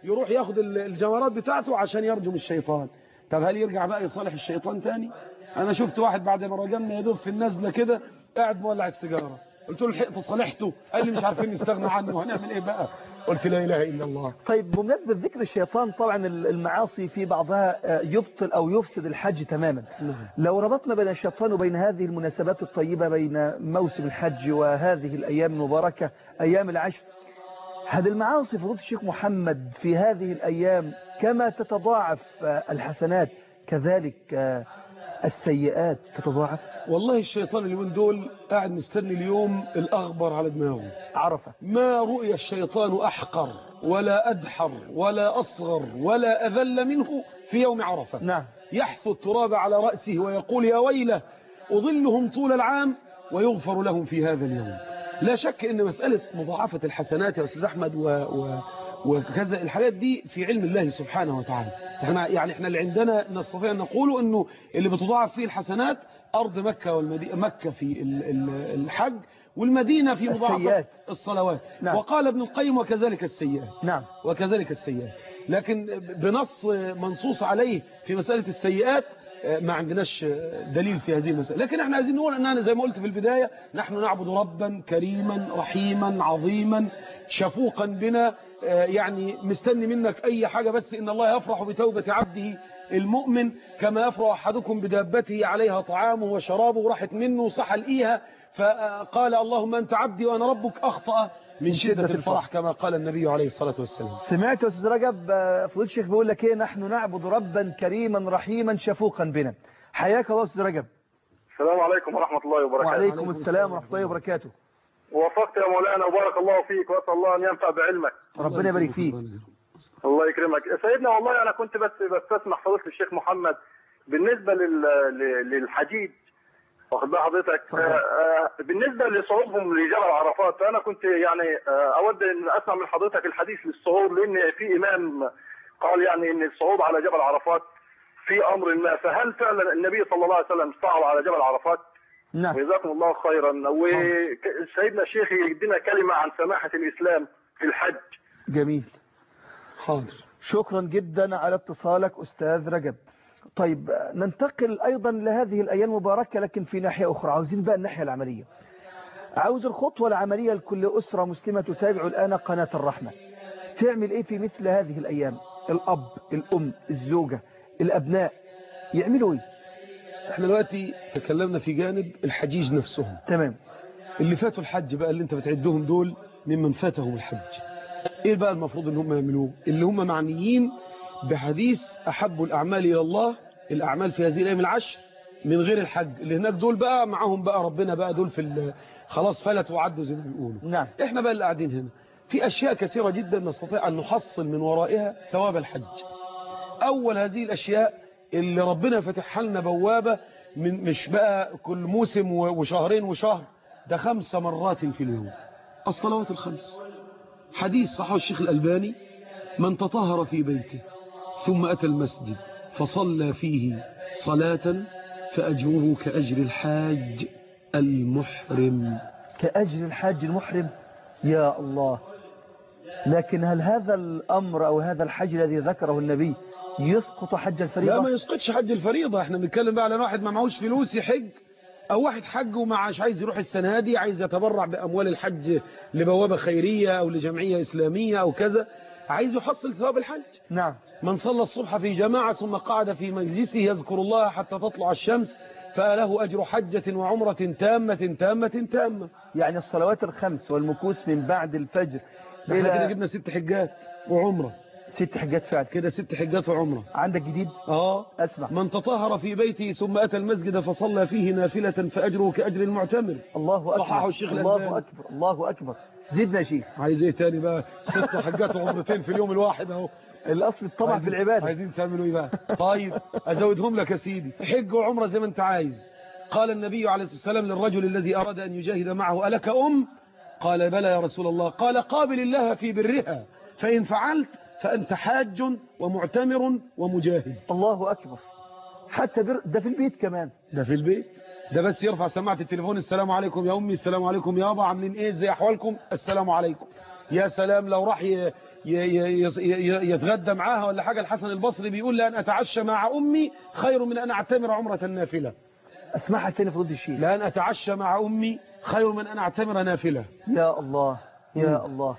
يروح ياخد الجمرات بتاعته عشان يرجم الشيطان. طب هل يرجع بقى يصالح الشيطان تاني؟ انا شفت واحد بعد ما رجمنا يدوب في النزله كده قاعد مولع السيجاره، قلت له لحقت صالحته؟ قال لي مش عارفين نستغنى عنه، هنعمل ايه بقى؟ قلت لا اله الا الله. طيب بمناسبة ذكر الشيطان، طبعا المعاصي في بعضها يبطل أو يفسد الحج تماما. لو ربطنا بين الشيطان وبين هذه المناسبات الطيبة، بين موسم الحج وهذه الأيام المباركة أيام العشر، هذه المعاصي فضيلة الشيخ محمد في هذه الأيام كما تتضاعف الحسنات كذلك السيئات تتضاعف؟ والله الشيطان اليومين دول قاعد مستني اليوم الأغبر على دماغه، عرفة. ما رؤي الشيطان أحقر ولا أدحر ولا أصغر ولا أذل منه في يوم عرفة. نعم. يحث التراب على رأسه ويقول يا ويله أضلهم طول العام ويغفر لهم في هذا اليوم. لا شك أن مسألة مضاعفة الحسنات يا أستاذ أحمد وكذا الحاجات دي في علم الله سبحانه وتعالى. احنا اللي عندنا نستطيع أن نقول أنه اللي بتضاعف فيه الحسنات أرض مكة والمدينة، مكة في الحج والمدينة في مضاعفة الصلوات. نعم. وقال ابن القيم وكذلك السيئات. نعم. وكذلك السيئات، لكن بنص منصوص عليه في مسألة السيئات ما عندناش دليل في هذه المسألة. لكن احنا عايزين نقول أننا زي ما قلت في البداية نحن نعبد ربا كريما رحيما عظيما شفوقا بنا، يعني مستني منك أي حاجة، بس إن الله يفرح بتوبة عبده المؤمن كما يفرح أحدكم بدابته عليها طعامه وشرابه، راحت منه صح لقيها فقال اللهم أنت عبدي وأنا ربك، أخطأ من شدة الفرح كما قال النبي عليه الصلاة والسلام. سمعت يا أستاذ رجب فضيلة الشيخ بيقول لك إيه؟ نحن نعبد ربا كريما رحيما شفوقا بنا. حياك الله أستاذ رجب. السلام عليكم ورحمة الله وبركاته. وعليكم السلام ورحمة الله وبركاته. وفقت يا مولانا وبارك الله فيك، وأسأل الله أن ينفع بعلمك. ربنا يبارك فيك. الله يكرمك سيدنا. والله أنا كنت بستسمح فضيلة الشيخ محمد بالنسبة للحجيج، واخد بال حضرتك، بالنسبة لصعودهم لجبل عرفات، فأنا كنت يعني أود أن أسمع من حضرتك الحديث للصعود، لأن في إمام قال يعني أن الصعود على جبل عرفات في أمر ما، فهل فعلا النبي صلى الله عليه وسلم صعد على جبل عرفات؟ نعم. وجزاكم الله خيرا. وسيدنا الشيخ يدينا كلمة عن سماحة الإسلام في الحج. جميل. حاضر. شكرا جدا على اتصالك أستاذ رجب. طيب ننتقل أيضا لهذه الأيام المباركة، لكن في ناحية أخرى. عاوزين بقى الناحية العملية، عاوز الخطوة العملية لكل أسرة مسلمة تتابع الآن قناة الرحمة. تعمل إيه في مثل هذه الأيام؟ الأب، الأم، الزوجة، الأبناء يعملوا إيه؟ احنا دلوقتي تكلمنا في جانب الحجيج نفسهم. تمام. اللي فاتوا الحج بقى اللي انت بتعدهم دول ممن فاتهم الحج، ايه بقى المفروض ان هم يعملوه؟ اللي هم معنيين بحديث احب الاعمال الى الله الاعمال في هذه الايام العشر من غير الحج، اللي هناك دول بقى معاهم بقى ربنا بقى دول في خلاص فلتوا وعدوا زي ما بيقولوا. نعم. احنا بقى اللي قاعدين هنا في اشياء كثيرة جدا نستطيع ان نحصل من ورائها ثواب الحج. اول هذه الاشياء اللي ربنا فتح لنا بوابة من مش بقى كل موسم وشهرين وشهر، ده 5 مرات في اليوم الصلوات الخمس. حديث صححه الشيخ الألباني: من تطهر في بيته ثم أتى المسجد فصلى فيه صلاة فأجره كأجر الحاج المحرم. كأجر الحاج المحرم؟ يا الله. لكن هل هذا الأمر أو هذا الحج الذي ذكره النبي يسقط حج الفريضة؟ لا، ما يسقطش حج الفريضة. احنا بنتكلم بقى على واحد ما معهوش فلوس يحج، او واحد حج ومعاش عايز يروح السنة دي، عايز يتبرع بأموال الحج لبوابة خيرية او لجمعية إسلامية او كذا، عايز يحصل ثواب الحج. نعم. من صلى الصبح في جماعة ثم قعد في مجلسه يذكر الله حتى تطلع الشمس فله أجر حجة وعمرة تامة تامة تامة. يعني الصلوات الخمس والمكوس من بعد الفجر احنا كده جبنا 6 حجات وعمرة. 6 حجات فعلا كده 6 حجات وعمرة. عندك جديد؟ أسمع. من تطهر في بيته ثم أتى المسجد فصلى فيه نافلة فأجره كأجر المعتمر. الله أكبر. صححه الشيخ الألباني. الله أكبر الله أكبر. زدنا شيخ. عايز ايه تاني بقى؟ 6 حجات وعمرتين في اليوم الواحد اهو. الأصل الطبع في العبادة. عايزين تعملوا ايه بقى؟ طيب أزودهم لك يا سيدي، حج وعمرة زي ما انت عايز. قال النبي عليه الصلاة والسلام للرجل الذي أراد أن يجاهد معه: ألك أم؟ قال: بلى يا رسول الله. قال: قابل الله في برها، فإن فعلت فأنت حاج ومعتمر ومجاهد. الله أكبر. حتى ده في البيت كمان. ده في البيت، ده بس يرفع سماعة التليفون: السلام عليكم يا أمي، السلام عليكم يا أبا، عاملين إيه، إزاي أحوالكم، السلام عليكم. يا سلام لو راح يتغدى معاها ولا حاجة. الحسن البصري بيقول لأن أتعشى مع أمي خير من أن أعتمر عمرة نافلة. اسمعها تاني فضيلة الشيخ. لأن أتعشى مع أمي خير من أن أعتمر نافلة. يا الله يا الله.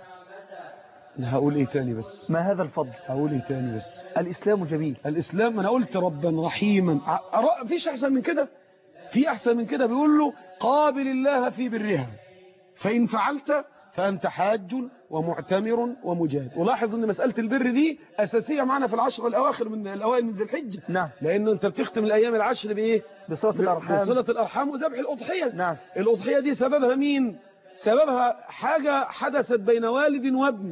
هقول إيه تاني بس؟ ما هذا الفضل؟ هقول إيه تاني بس؟ الإسلام جميل. الإسلام أنا قلت ربا رحيما، فيش أحسن من كده؟ في أحسن من كده؟ بيقول له قابل الله في برها فإن فعلت فأنت حاج ومعتمر ومجاهد. ولاحظ أن مسألة البر دي أساسية معنا في العشر الأواخر من الأوائل من ذي الحجة. نعم. لأنه أنت بتختم الأيام العشر بإيه؟ بصلة الأرحام. بصلة الأرحام وذبح الأضحية. نعم. الأضحية دي سببها مين؟ سببها حاجة حدثت بين والد وابن،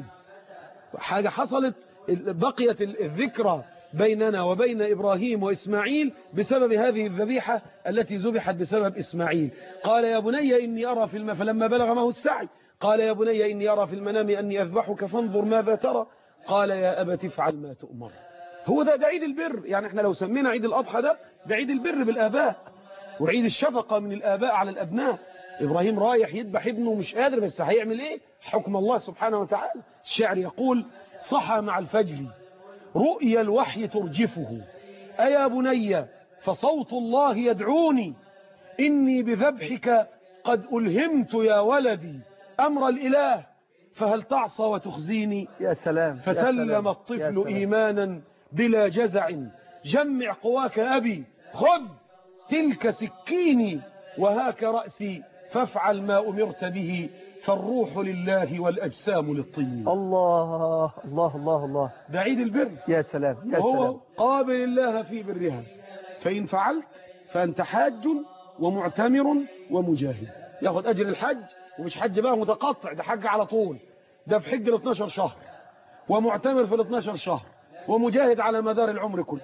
حاجة حصلت بقيت الذكرى بيننا وبين إبراهيم وإسماعيل بسبب هذه الذبيحة التي ذبحت بسبب إسماعيل. قال يا بني إني أرى في المنام، فلما بلغ معه السعي قال يا بني إني أرى في المنام أني أذبحك فانظر ماذا ترى. قال يا أبت افعل ما تؤمر. هو ده عيد البر. يعني احنا لو سمينا عيد الأضحى ده عيد البر بالآباء وعيد الشفقة من الآباء على الأبناء. إبراهيم رايح يذبح ابنه مش قادر، بس هيعمل إيه؟ حكم الله سبحانه وتعالى. الشعر يقول صحى مع الفجر رؤيا الوحي ترجفه أيا بني فصوت الله يدعوني إني بذبحك قد ألهمت يا ولدي أمر الإله فهل تعصى وتخزيني. يا سلام. فسلم الطفل إيمانا بلا جزع جمع قواك أبي خذ تلك سكيني وهاك رأسي فافعل ما أمرت به فالروح لله والأجسام للطين. الله الله الله الله. ده عيد البر. يا سلام يا وهو سلام. قابل الله في برها فإن فعلت فأنت حاج ومعتمر ومجاهد. ياخد أجر الحج، ومش حج بقى متقطع، ده حج على طول، ده في حج 12 شهر ومعتمر في 12 شهر ومجاهد على مدار العمر كله.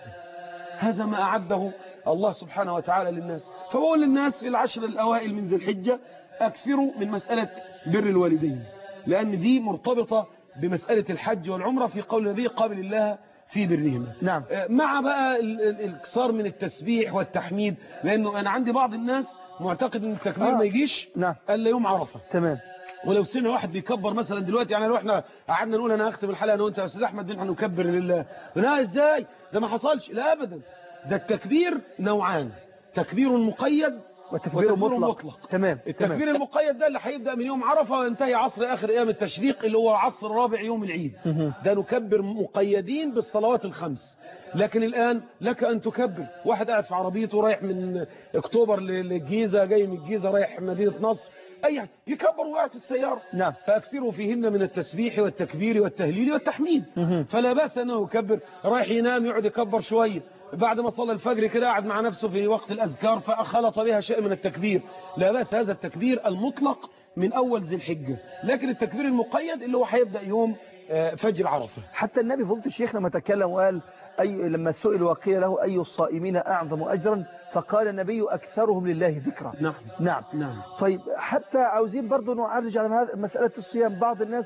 هذا ما أعده الله سبحانه وتعالى للناس. فبقول للناس في العشر الأوائل من ذي الحجة أكثروا من مسألة بر الوالدين، لأن دي مرتبطة بمسألة الحج والعمرة في قول النبي قابل الله في برهما. نعم. مع بقى الإكثار من التسبيح والتحميد، لأنه أنا عندي بعض الناس معتقد أن التكبير ما يجيش نعم. إلا يوم عرفة. تمام. ولو سمع واحد بيكبر مثلا دلوقتي، يعني لو احنا قعدنا نقول انا هختم الحلقه انا وانت يا استاذ احمد نحن نكبر لله، لا ازاي ده ما حصلش، لا ابدا. ده التكبير نوعان، تكبير مقيد وتكبير مطلق. تمام. التكبير المقيد ده اللي هيبدا من يوم عرفه وينتهي عصر اخر ايام التشريق اللي هو عصر الرابع يوم العيد. ده نكبر مقيدين بالصلوات الخمس. لكن الان لك ان تكبر، واحد قاعد في عربيته رايح من اكتوبر للجيزه، جاي من الجيزه رايح مدينه نصر، أي يكبر وقاعد في السيارة. نعم. فأكثروا فيهن من التسبيح والتكبير والتهليل والتحميد. فلا بأس أنه يكبر، رايح ينام يقعد يكبر شوية، بعد ما صلى الفجر كده قاعد مع نفسه في وقت الأذكار فأخلط بها شيء من التكبير، لا بأس. هذا التكبير المطلق من أول ذي الحجة. لكن التكبير المقيد اللي هو هيبدأ يوم فجر عرفة. حتى النبي فضيلة الشيخ لما تكلم وقال لما سئل وقيل له أي الصائمين أعظم أجرا فقال النبي أكثرهم لله ذكرا. نعم. نعم. نعم. طيب حتى عاوزين برضو نعرج على مسألة الصيام. بعض الناس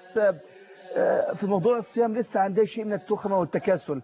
في موضوع الصيام لسه عنده شيء من التخمة والتكاسل.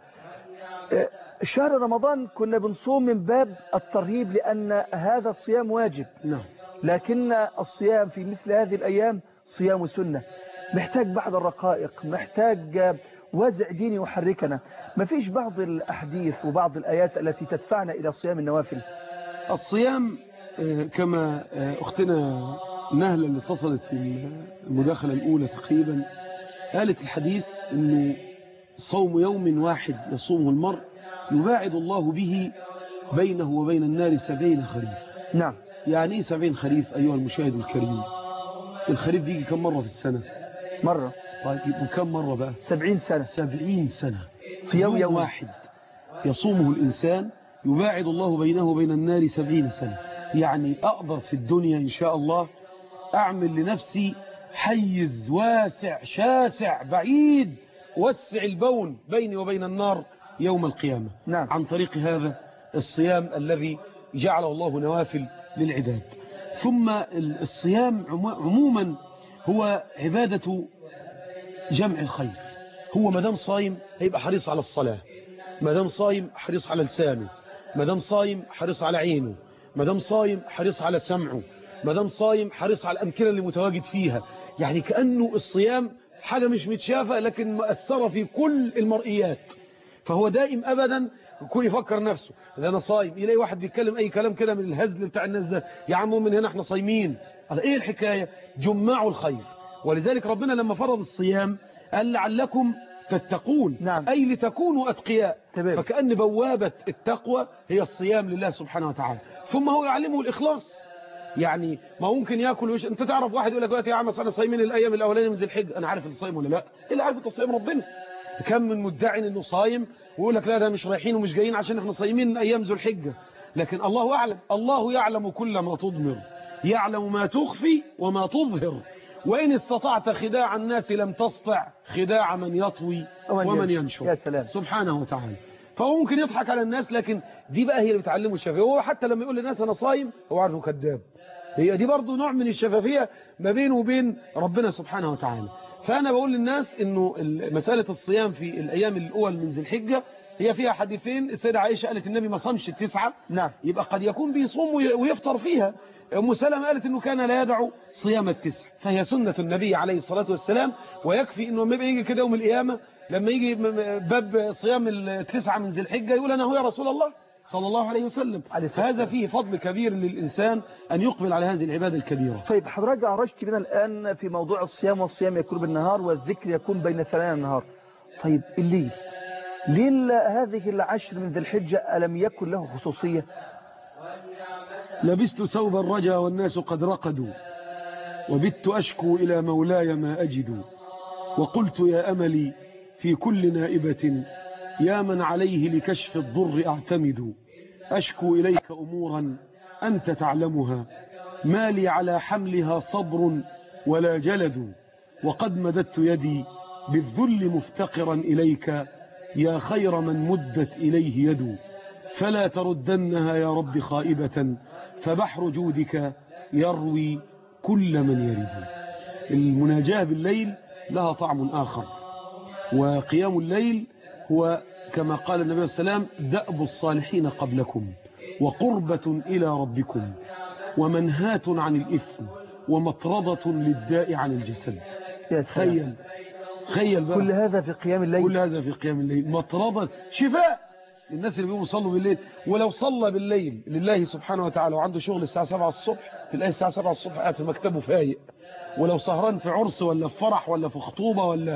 شهر رمضان كنا بنصوم من باب الترهيب لأن هذا الصيام واجب. نعم. لكن الصيام في مثل هذه الأيام صيام سنة، محتاج بعض الرقائق، محتاج وازع ديني يحركنا. ما فيش بعض الأحاديث وبعض الآيات التي تدفعنا إلى صيام النوافل؟ الصيام كما أختنا نهلة اللي اتصلت في المداخلة الأولى تقريبا قالت الحديث أنه صوم يوم واحد يصومه المرء يباعد الله به بينه وبين النار 70 خريف. نعم. يعني ايه 70 خريف أيها المشاهد الكريم؟ الخريف دي كم مرة في السنة؟ مرة. طيب وكم مرة بقى؟ 70 سنة. 70 سنة صيام يوم واحد يصومه الإنسان يباعد الله بينه وبين النار 70 سنة. يعني أقدر في الدنيا إن شاء الله أعمل لنفسي حيز واسع شاسع بعيد وسع البون بيني وبين النار يوم القيامة. نعم. عن طريق هذا الصيام الذي جعله الله نوافل للعباد. ثم الصيام عموما هو عبادة جمع الخير. هو مدام صايم هيبقى حريص على الصلاة، مدام صايم حريص على لسانه، مدام صايم حريص على عينه، مدام صايم حريص على سمعه، مدام صايم حريص على الأمكنة اللي متواجد فيها. يعني كأنه الصيام حاجة مش متشافة لكن مؤثرة في كل المرئيات. فهو دائم أبدا يكون يفكر نفسه إذا أنا صايم، يلاقي واحد بيتكلم أي كلام كده من الهزل بتاع الناس ده، يا عم من هنا احنا صايمين، هذا إيه الحكاية؟ جماع الخير. ولذلك ربنا لما فرض الصيام قال لعلكم تتقون، نعم. أي لتكونوا أتقياء. تمام. فكأن بوابة التقوى هي الصيام لله سبحانه وتعالى. ثم هو يعلمه الإخلاص. يعني ما ممكن ياكل وش انت تعرف واحد يقول لك يا عم انا صايمين الايام الاولانيه من ذي الحجه، انا عارف انت صايم ولا لا؟ ايه اللي عارف انت صايم؟ ربنا. كم من مدعي انه صايم ويقول لك لا ده مش رايحين ومش جايين عشان احنا صايمين ايام ذو الحجه، لكن الله اعلم. الله يعلم كل ما تضمر، يعلم ما تخفي وما تظهر، وان استطعت خداع الناس لم تستطع خداع من يطوي ومن ينشر. يا سلام. سبحانه وتعالى. فهو ممكن يضحك على الناس، لكن دي بقى هي اللي بتعلمه الشفافيه. هو حتى لما يقول للناس انا صايم هو عارفه كذاب. هي دي برضو نوع من الشفافية ما بينه وبين ربنا سبحانه وتعالى. فأنا بقول للناس إنه مسألة الصيام في الأيام الأول من ذي الحجة هي فيها حديثين. السيدة عائشة قالت النبي ما صامش التسعة، نعم. يبقى قد يكون بيصوم ويفطر فيها. أم سلمة قالت إنه كان لا يدع صيام التسع، فهي سنة النبي عليه الصلاة والسلام. ويكفي إنه لما يجي كده يوم القيامة، لما يجي باب صيام التسعة من ذي الحجة يقول أنا هو يا رسول الله صلى الله عليه وسلم. فهذا فيه فضل كبير للإنسان أن يقبل على هذه العبادة الكبيرة. طيب حضرتك أعرجت بنا الآن في موضوع الصيام، والصيام يكون بالنهار والذكر يكون بين ثنايا النهار. طيب الليل، ليل هذه العشر من ذي الحجة ألم يكن له خصوصية؟ لبست ثوب الرجا والناس قد رقدوا، وبت أشكو إلى مولاي ما أجد، وقلت يا أملي في كل نائبة يا من عليه لكشف الضر أعتمد، أشكو إليك أمورا أنت تعلمها، ما لي على حملها صبر ولا جلد، وقد مددت يدي بالذل مفتقرا إليك يا خير من مدت إليه يد، فلا تردنها يا رب خائبة، فبحر جودك يروي كل من يرد. المناجاة بالليل لها طعم آخر، وقيام الليل هو كما قال النبي صلى الله عليه وسلم دأب الصالحين قبلكم، وقربة إلى ربكم، ومنهاة عن الإثم، ومطردة للداء عن الجسد. خيل بقى. كل هذا في قيام الليل. كل هذا في قيام الليل، مطردة شفاء للناس اللي بيقوموا يصلوا بالليل. ولو صلى بالليل لله سبحانه وتعالى وعنده شغل الساعة 7 الصبح، تلاقي الساعة 7 الصبح قاعد في مكتبه فايق. ولو سهران في عرس ولا في فرح ولا في خطوبة ولا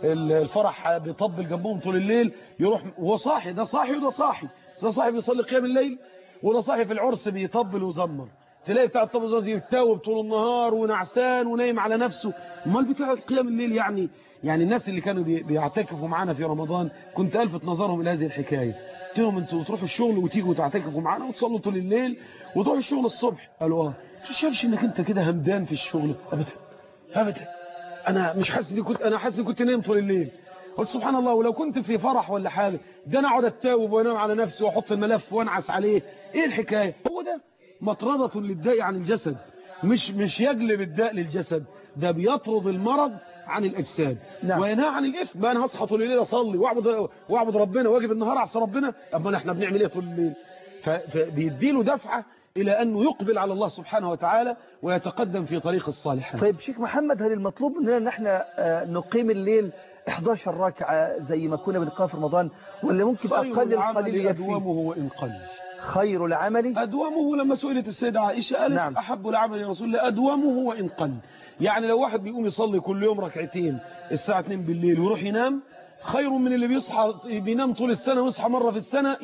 الفرح بيطبل جنبهم طول الليل، يروح وهو صاحي. ده صاحي وده صاحي، ده صاحي بيصلي قيام الليل، وده صاحي في العرس بيطبل وزمر. تلاقي بتاع الطبل وزمر يتاوب طول النهار ونعسان ونايم على نفسه. امال بتاع قيام الليل يعني الناس اللي كانوا بيعتكفوا معانا في رمضان كنت ألفت نظرهم إلى هذه الحكاية. قلت لهم انتوا تروحوا الشغل وتيجوا تعتكفوا معانا وتصلوا طول الليل وتروحوا الشغل الصبح؟ قالوا شايفش انك انت كده همدان في الشغل؟ ابدا انا مش حاسس اني انا حاسس اني كنت نايم طول الليل. قلت سبحان الله، ولو كنت في فرح ولا حاجه ده انا اقعد اتاوب وانام على نفسي واحط الملف وانعس عليه. ايه الحكايه؟ هو ده مطرده للداء عن الجسد، مش يجلب الداء للجسد، ده بيطرد المرض عن الاجساد. نعم. وينهى عن الاثم. بقى انا هصحى طول الليل اصلي واعبد ربنا واجب النهار اعصى ربنا؟ اما احنا بنعمل ايه طول الليل؟ فبيديله دفعه الى انه يقبل على الله سبحانه وتعالى ويتقدم في طريق الصالحين. طيب شيخ محمد، هل المطلوب مننا ان احنا نقيم الليل 11 ركعه زي ما كنا بنقام في رمضان، ولا ممكن اقل القليل ادومه وان قل؟ خير العمل ادومه. لما سئلت السيده عائشه قالت نعم. احب العمل يا رسول الله ادومه وان قل. يعني لو واحد بيقوم يصلي كل يوم ركعتين الساعه 2 بالليل ويروح ينام، خير من اللي بينام طول السنه ويصحى مره في السنه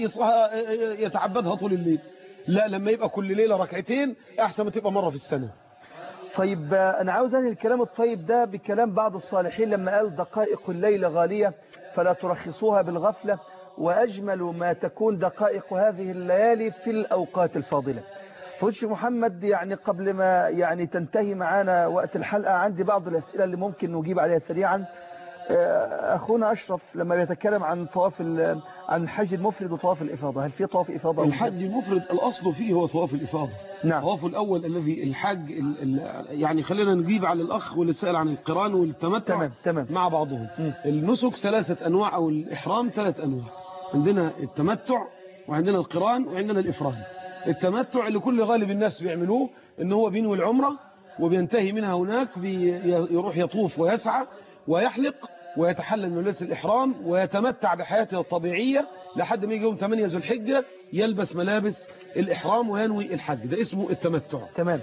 يتعبدها طول الليل. لا، لما يبقى كل ليله ركعتين احسن ما تبقى مره في السنه. طيب انا عاوز انهي الكلام الطيب ده بكلام بعض الصالحين لما قال دقائق الليل غاليه فلا ترخصوها بالغفله، واجمل ما تكون دقائق هذه الليالي في الاوقات الفاضله. فوتش محمد، يعني قبل ما تنتهي معانا وقت الحلقه، عندي بعض الاسئله اللي ممكن نجيب عليها سريعا. اخونا اشرف لما بيتكلم عن عن الحج المفرد وطواف الافاضه، هل في طواف افاضه؟ الحج المفرد الاصل فيه هو طواف الافاضه. نعم. الطواف الاول الذي الحج يعني خلينا نجيب على الاخ واللي سال عن القران والتمتع. تمام. مع بعضهم. النسك 3 انواع، او الاحرام 3 انواع. عندنا التمتع وعندنا القران وعندنا الافراد. التمتع اللي كل غالب الناس بيعملوه ان هو بينوي العمره وبينتهي منها هناك، يروح يطوف ويسعى ويحلق ويتحلل من لبس الإحرام ويتمتع بحياته الطبيعية لحد ما يجي يوم 8 ذو الحجة يلبس ملابس الإحرام وينوي الحج. ده اسمه التمتع. تمام.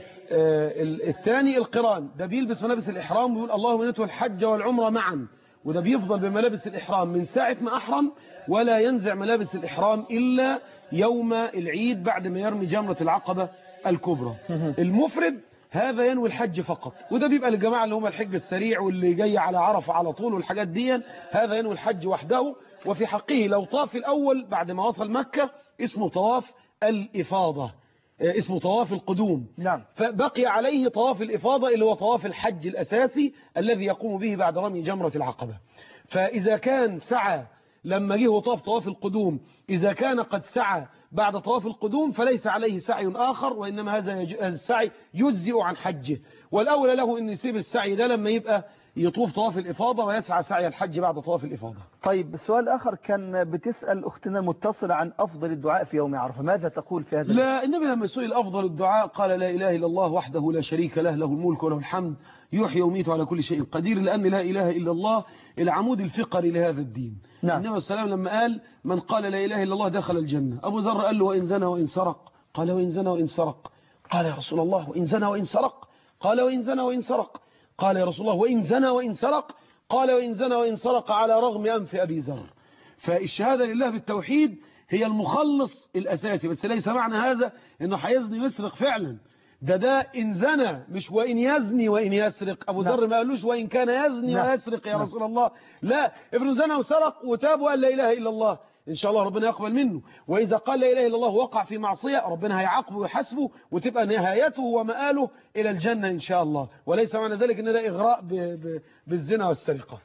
الثاني القران، ده بيلبس ملابس الإحرام ويقول اللهم نيت الحج والعمرة معا، وده بيفضل بملابس الإحرام من ساعة ما أحرم ولا ينزع ملابس الإحرام إلا يوم العيد بعد ما يرمي جمرة العقبة الكبرى. المفرد هذا ينوي الحج فقط، وده بيبقى للجماعة اللي هم الحج السريع واللي جاي على عرفة على طول والحاجات دي، هذا ينوي الحج وحده. وفي حقه لو طاف الأول بعد ما وصل مكة اسمه طواف الإفاضة، اسمه طواف القدوم. نعم. فبقي عليه طواف الإفاضة اللي هو طواف الحج الأساسي الذي يقوم به بعد رمي جمرة العقبة. فإذا كان سعى لما جه وطاف طواف القدوم، إذا كان قد سعى بعد طواف القدوم فليس عليه سعي آخر، وإنما هذا السعي يجزئ عن حجه. والأولى له أن يسيب السعي ده لما يبقى يطوف طواف الإفاضة ويسعى سعي الحج بعد طواف الإفاضة. طيب السؤال الآخر كان بتسأل أختنا المتصلة عن أفضل الدعاء في يوم عرفة، ماذا تقول في هذا؟ لا، النبي لما سئل أفضل الدعاء قال لا إله إلا الله وحده لا شريك له، له الملك وله الحمد يحيي ويميت على كل شيء قدير، لأن لا إله إلا الله العمود الفقري لهذا الدين. نعم. النبي السلام لما قال من قال لا إله إلا الله دخل الجنة، أبو ذر قال له وإن زنى وإن سرق، قال وإن زنى وإن سرق، قال يا رسول الله وإن زنى وإن سرق، قال وإن زنى وإن سرق، قال يا رسول الله وإن زنى وإن سرق، قال وإن زنى وإن سرق على رغم أنف أبي ذر. فالشهادة لله بالتوحيد هي المخلص الأساسي، بس ليس معنى هذا إنه هيزني ويسرق فعلا، ده إن زنى، مش وإن يزني وإن يسرق. أبو ذر ما قالوش وإن كان يزني ويسرق يا رسول الله، لا، ابنه زنى وسرق وتاب وقال لا إله إلا الله، إن شاء الله ربنا يقبل منه. وإذا قال لا إله إلا الله وقع في معصية ربنا هيعاقبه ويحاسبه وتبقى نهايته ومآله إلى الجنة إن شاء الله، وليس معنى ذلك إن ده إغراء بالزنا والسرقة.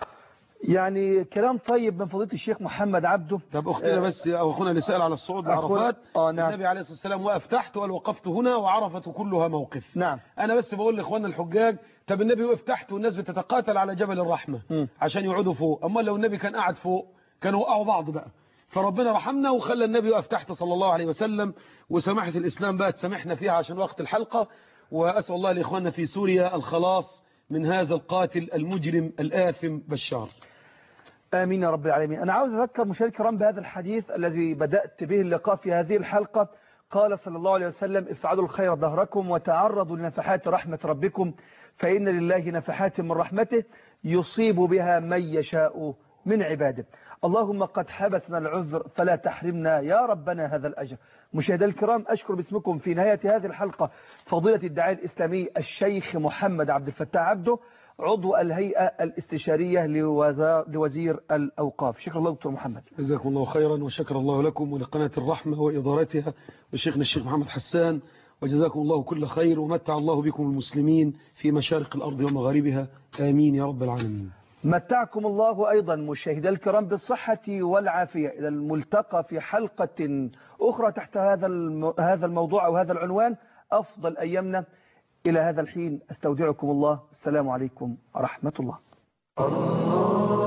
يعني كلام طيب من فضيلة الشيخ محمد عبده. طب أختنا بس أو أخونا اللي سأل على الصعود لعرفات، نعم. النبي عليه الصلاة والسلام وقف تحت وقال وقفت هنا وعرفة كلها موقف. نعم. أنا بس بقول لإخواننا الحجاج، طب النبي وقف تحت والناس بتتقاتل على جبل الرحمة عشان يقعدوا فوق، أما لو النبي كان قاعد فوق كانوا وقعوا بعض بقى. فربنا رحمنا وخلى النبي يقف تحت صلى الله عليه وسلم، وسماحة الإسلام بقى تسامحنا فيها عشان وقت الحلقة. وأسأل الله لإخواننا في سوريا الخلاص من هذا القاتل المجرم الآثم بشار. آمين يا رب العالمين. أنا عاوز أذكر مشاهدينا الكرام بهذا الحديث الذي بدأت به اللقاء في هذه الحلقة. قال صلى الله عليه وسلم افعلوا الخير ظهركم وتعرضوا لنفحات رحمة ربكم فإن لله نفحات من رحمته يصيب بها من يشاء من عباده. اللهم قد حبسنا العذر فلا تحرمنا يا ربنا هذا الأجر. مشاهدينا الكرام، أشكر باسمكم في نهاية هذه الحلقة فضيلة الداعية الإسلامي الشيخ محمد عبد الفتاح عبده، عضو الهيئة الاستشارية لوزير الأوقاف. شكرا الله دكتور محمد. جزاكم الله خيرا، وشكر الله لكم ولقناة الرحمة وإدارتها وشيخنا الشيخ محمد حسان، وجزاكم الله كل خير، ومتع الله بكم المسلمين في مشارق الأرض ومغاربها، آمين يا رب العالمين. متعكم الله أيضا مشاهدي الكرام بالصحة والعافية. إلى الملتقى في حلقة أخرى تحت هذا الموضوع أو هذا العنوان، أفضل أيامنا. إلى هذا الحين أستودعكم الله، السلام عليكم ورحمة الله.